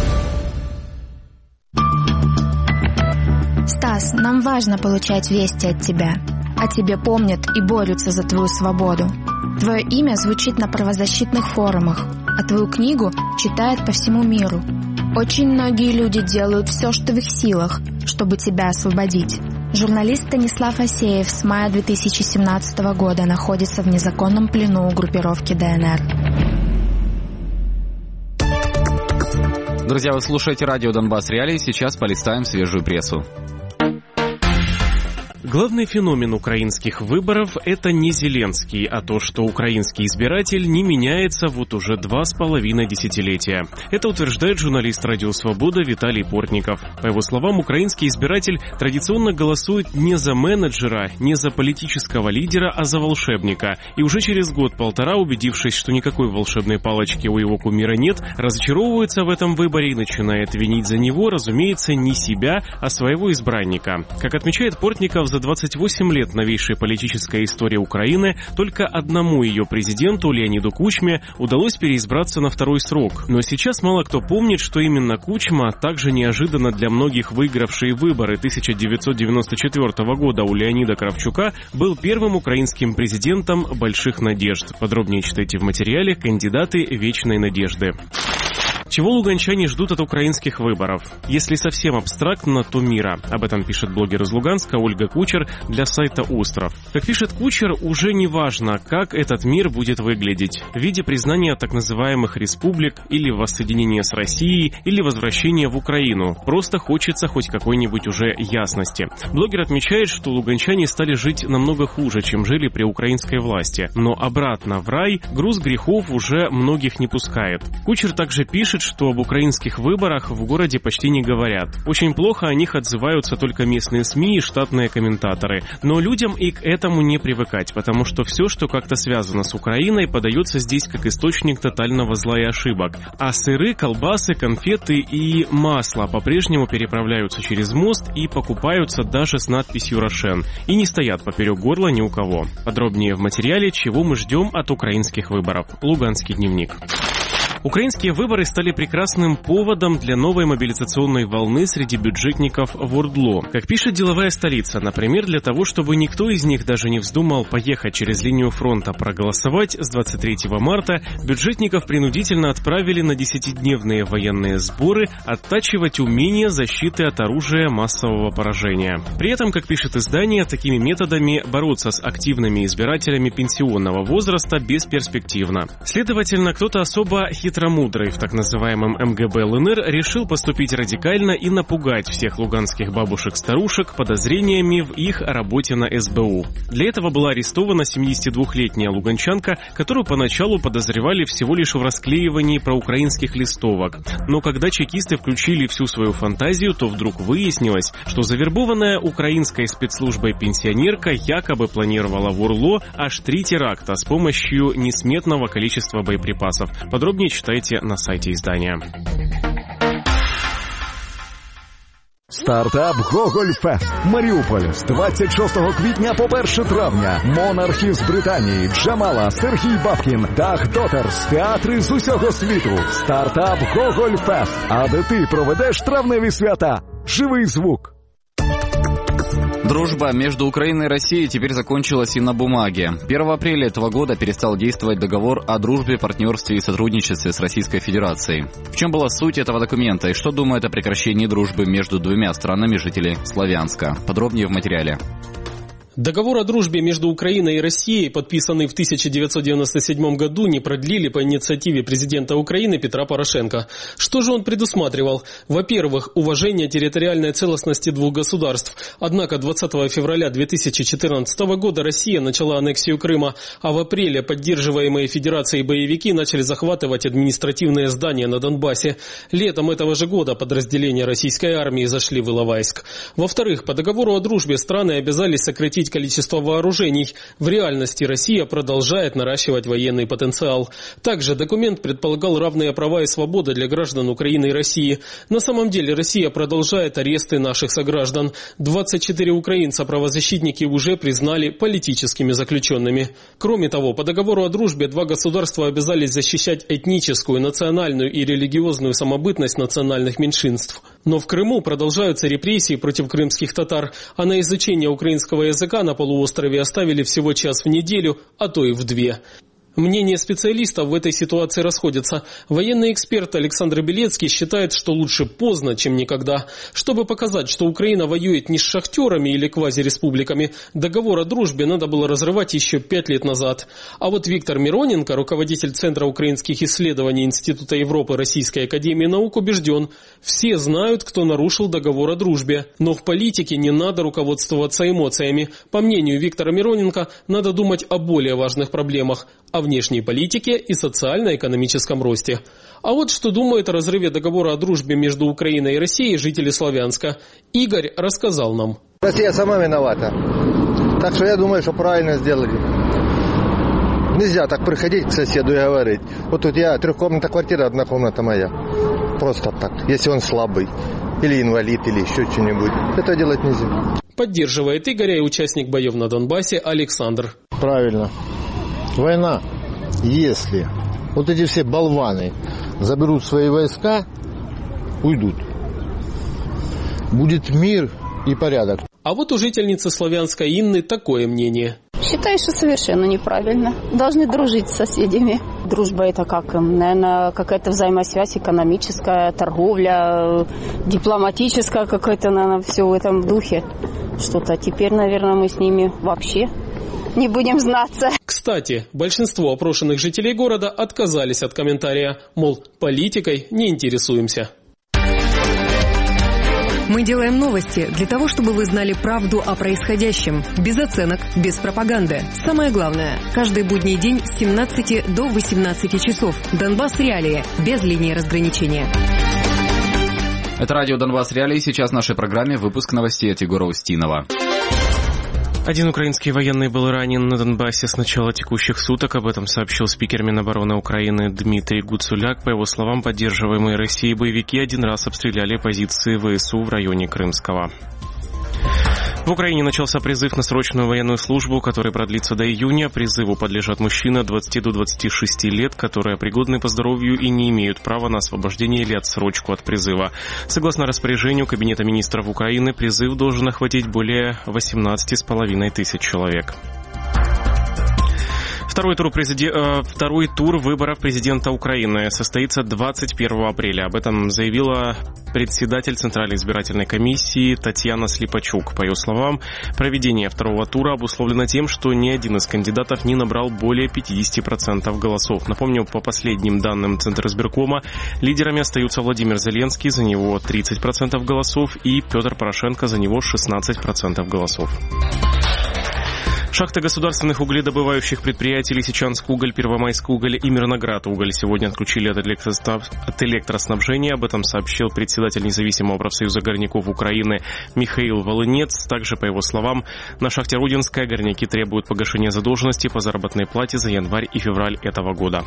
Стас, нам важно получать вести от тебя. О тебе помнят и борются за твою свободу. Твое имя звучит на правозащитных форумах, а твою книгу читают по всему миру. Очень многие люди делают все, что в их силах, чтобы тебя освободить. Журналист Станислав Асеев с мая 2017 года находится в незаконном плену у группировки ДНР.
Друзья, вы слушаете радио «Донбасс Реалии». Сейчас полистаем свежую прессу.
Главный феномен украинских выборов – это не Зеленский, а то, что украинский избиратель не меняется вот уже 2,5 десятилетия. Это утверждает журналист «Радио Свобода» Виталий Портников. По его словам, украинский избиратель традиционно голосует не за менеджера, не за политического лидера, а за волшебника. И уже через год-полтора, убедившись, что никакой волшебной палочки у его кумира нет, разочаровывается в этом выборе и начинает винить за него, разумеется, не себя, а своего избранника. Как отмечает Портников, за 28 лет новейшей политической истории Украины только одному ее президенту, Леониду Кучме, удалось переизбраться на второй срок. Но сейчас мало кто помнит, что именно Кучма, также неожиданно для многих выигравший выборы 1994 года у Леонида Кравчука, был первым украинским президентом больших надежд. Подробнее читайте в материале «Кандидаты вечной надежды». Чего луганчане ждут от украинских выборов? Если совсем абстрактно, то мира. Об этом пишет блогер из Луганска Ольга Кучер для сайта «Остров». Как пишет Кучер, уже не важно, как этот мир будет выглядеть. В виде признания так называемых республик, или воссоединения с Россией, или возвращения в Украину. Просто хочется хоть какой-нибудь уже ясности. Блогер отмечает, что луганчане стали жить намного хуже, чем жили при украинской власти. Но обратно в рай груз грехов уже многих не пускает. Кучер также пишет, что об украинских выборах в городе почти не говорят. Очень плохо о них отзываются только местные СМИ и штатные комментаторы. Но людям и к этому не привыкать, потому что все, что как-то связано с Украиной, подается здесь как источник тотального зла и ошибок. А сыры, колбасы, конфеты и масло по-прежнему переправляются через мост и покупаются даже с надписью «Рошен». И не стоят поперек горла ни у кого. Подробнее в материале «Чего мы ждем от украинских выборов». Луганский дневник. Украинские выборы стали прекрасным поводом для новой мобилизационной волны среди бюджетников в ОРДЛО. Как пишет «Деловая столица», например, для того, чтобы никто из них даже не вздумал поехать через линию фронта проголосовать, с 23 марта бюджетников принудительно отправили на 10-дневные военные сборы оттачивать умения защиты от оружия массового поражения. При этом, как пишет издание, такими методами бороться с активными избирателями пенсионного возраста бесперспективно. Следовательно, кто-то особо хитромудрый в так называемом МГБ ЛНР решил поступить радикально и напугать всех луганских бабушек-старушек подозрениями в их работе на СБУ. Для этого была арестована 72-летняя луганчанка, которую поначалу подозревали всего лишь в расклеивании проукраинских листовок. Но когда чекисты включили всю свою фантазию, то вдруг выяснилось, что завербованная украинской спецслужбой пенсионерка якобы планировала в ОРЛО аж 3 теракта с помощью несметного количества боеприпасов. Подробнее читайте на сайте издания.
Стартап «Гогольфест» Маріуполь з 26 квітня по 1 травня. Монархи з Британії, Джамала, Сергій Бабкін, Даг Дотерс, театри з усього світу. Стартап «Гогольфест». А де ти проведеш травневі свята? Живий звук.
Дружба между Украиной и Россией теперь закончилась и на бумаге. 1 апреля этого года перестал действовать договор о дружбе, партнерстве и сотрудничестве с Российской Федерацией. В чем была суть этого документа и что думают о прекращении дружбы между двумя странами жители Славянска? Подробнее в материале.
Договор о дружбе между Украиной и Россией, подписанный в 1997 году, не продлили по инициативе президента Украины Петра Порошенко. Что же он предусматривал? Во-первых, уважение территориальной целостности двух государств. Однако 20 февраля 2014 года Россия начала аннексию Крыма, а в апреле поддерживаемые Федерацией боевики начали захватывать административные здания на Донбассе. Летом этого же года подразделения российской армии зашли в Иловайск. Во-вторых, по договору о дружбе страны обязались сократить количество вооружений. В реальности Россия продолжает наращивать военный потенциал. Также документ предполагал равные права и свободы для граждан Украины и России. На самом деле Россия продолжает аресты наших сограждан. 24 украинца правозащитники уже признали политическими заключенными. Кроме того, по договору о дружбе два государства обязались защищать этническую, национальную и религиозную самобытность национальных меньшинств. Но в Крыму продолжаются репрессии против крымских татар, а на изучение украинского языка на полуострове оставили всего час в неделю, а то и в 2. Мнения специалистов в этой ситуации расходятся. Военный эксперт Александр Белецкий считает, что лучше поздно, чем никогда. Чтобы показать, что Украина воюет не с шахтерами или квазиреспубликами, договор о дружбе надо было разрывать еще 5 лет назад. А вот Виктор Мироненко, руководитель Центра украинских исследований Института Европы Российской академии наук, убежден, все знают, кто нарушил договор о дружбе. Но в политике не надо руководствоваться эмоциями. По мнению Виктора Мироненко, надо думать о более важных проблемах – о внешней политике и социально-экономическом росте. А вот что думают о разрыве договора о дружбе между Украиной и Россией жители Славянска. Игорь рассказал нам.
Россия сама виновата. Так что я думаю, что правильно сделали. Нельзя так приходить к соседу и говорить. Вот тут я, 3-комнатная квартира, 1 комната моя. Просто так, если он слабый. Или инвалид, или еще что-нибудь. Это делать нельзя.
Поддерживает Игоря и участник боев на Донбассе Александр.
Правильно. Война, если вот эти все болваны заберут свои войска, уйдут. Будет мир и порядок.
А вот у жительницы Славянска Инны такое мнение.
Считаю, что совершенно неправильно. Должны дружить с соседями. Дружба – это как, наверное, какая-то взаимосвязь экономическая, торговля, дипломатическая какая-то, наверное, все в этом духе. Что-то теперь, наверное, мы с ними вообще не будем знаться.
Кстати, большинство опрошенных жителей города отказались от комментария, мол, политикой не интересуемся.
Мы делаем новости для того, чтобы вы знали правду о происходящем. Без оценок, без пропаганды. Самое главное, каждый будний день с 17 до 18 часов. Донбасс Реалии. Без линии разграничения.
Это радио Донбасс Реалии. Сейчас в нашей программе выпуск новостей от Егора Устинова.
Один украинский военный был ранен на Донбассе с начала текущих суток. Об этом сообщил спикер Минобороны Украины Дмитрий Гуцуляк. По его словам, поддерживаемые Россией боевики один раз обстреляли позиции ВСУ в районе Крымского. В Украине начался призыв на срочную военную службу, который продлится до июня. Призыву подлежат мужчины от 20 до 26 лет, которые пригодны по здоровью и не имеют права на освобождение или отсрочку от призыва. Согласно распоряжению Кабинета министров Украины, призыв должен охватить более 18,5 тысяч человек. Второй тур выборов президента Украины состоится 21 апреля. Об этом заявила председатель Центральной избирательной комиссии Татьяна Слепачук. По ее словам, проведение второго тура обусловлено тем, что ни один из кандидатов не набрал более 50% голосов. Напомню, по последним данным Центризбиркома, лидерами остаются Владимир Зеленский, за него 30% голосов, и Петр Порошенко, за него 16% голосов. Шахты государственных угледобывающих предприятий Лисичанск-Уголь, Первомайск-Уголь и Мирноград-Уголь сегодня отключили от электроснабжения. Об этом сообщил председатель независимого профсоюза горняков Украины Михаил Волынец. Также, по его словам, на шахте Рудинская горняки требуют погашения задолженности по заработной плате за январь и февраль этого года.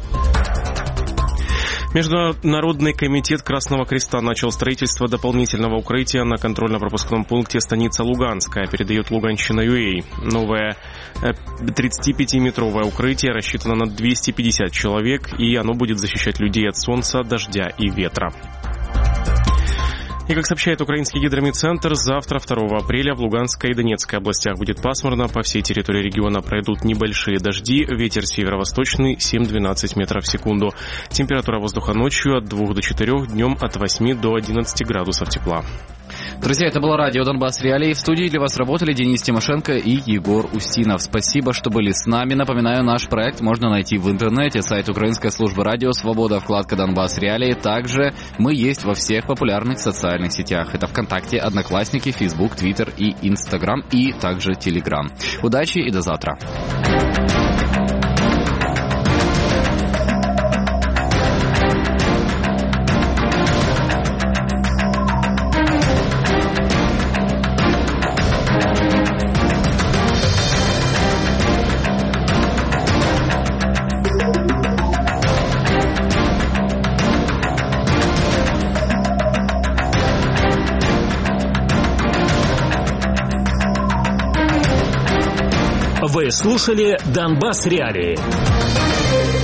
Международный комитет Красного Креста начал строительство дополнительного укрытия на контрольно-пропускном пункте станица Луганская, передает Луганщина.ua. Новое 35-метровое укрытие рассчитано на 250 человек, и оно будет защищать людей от солнца, дождя и ветра. И, как сообщает украинский гидрометцентр, завтра, 2 апреля, в Луганской и Донецкой областях будет пасмурно. По всей территории региона пройдут небольшие дожди. Ветер северо-восточный 7-12 метров в секунду. Температура воздуха ночью от 2 до 4, днем от 8 до 11 градусов тепла.
Друзья, это было радио «Донбасс Реалии». В студии для вас работали Денис Тимошенко и Егор Устинов. Спасибо, что были с нами. Напоминаю, наш проект можно найти в интернете. Сайт Украинской службы радио «Свобода», вкладка «Донбасс Реалии». Также мы есть во всех популярных социальных сетях. Это ВКонтакте, Одноклассники, Фейсбук, Твиттер и Инстаграм, и также Телеграм. Удачи и до завтра.
Вы слушали «Донбасс Реалии».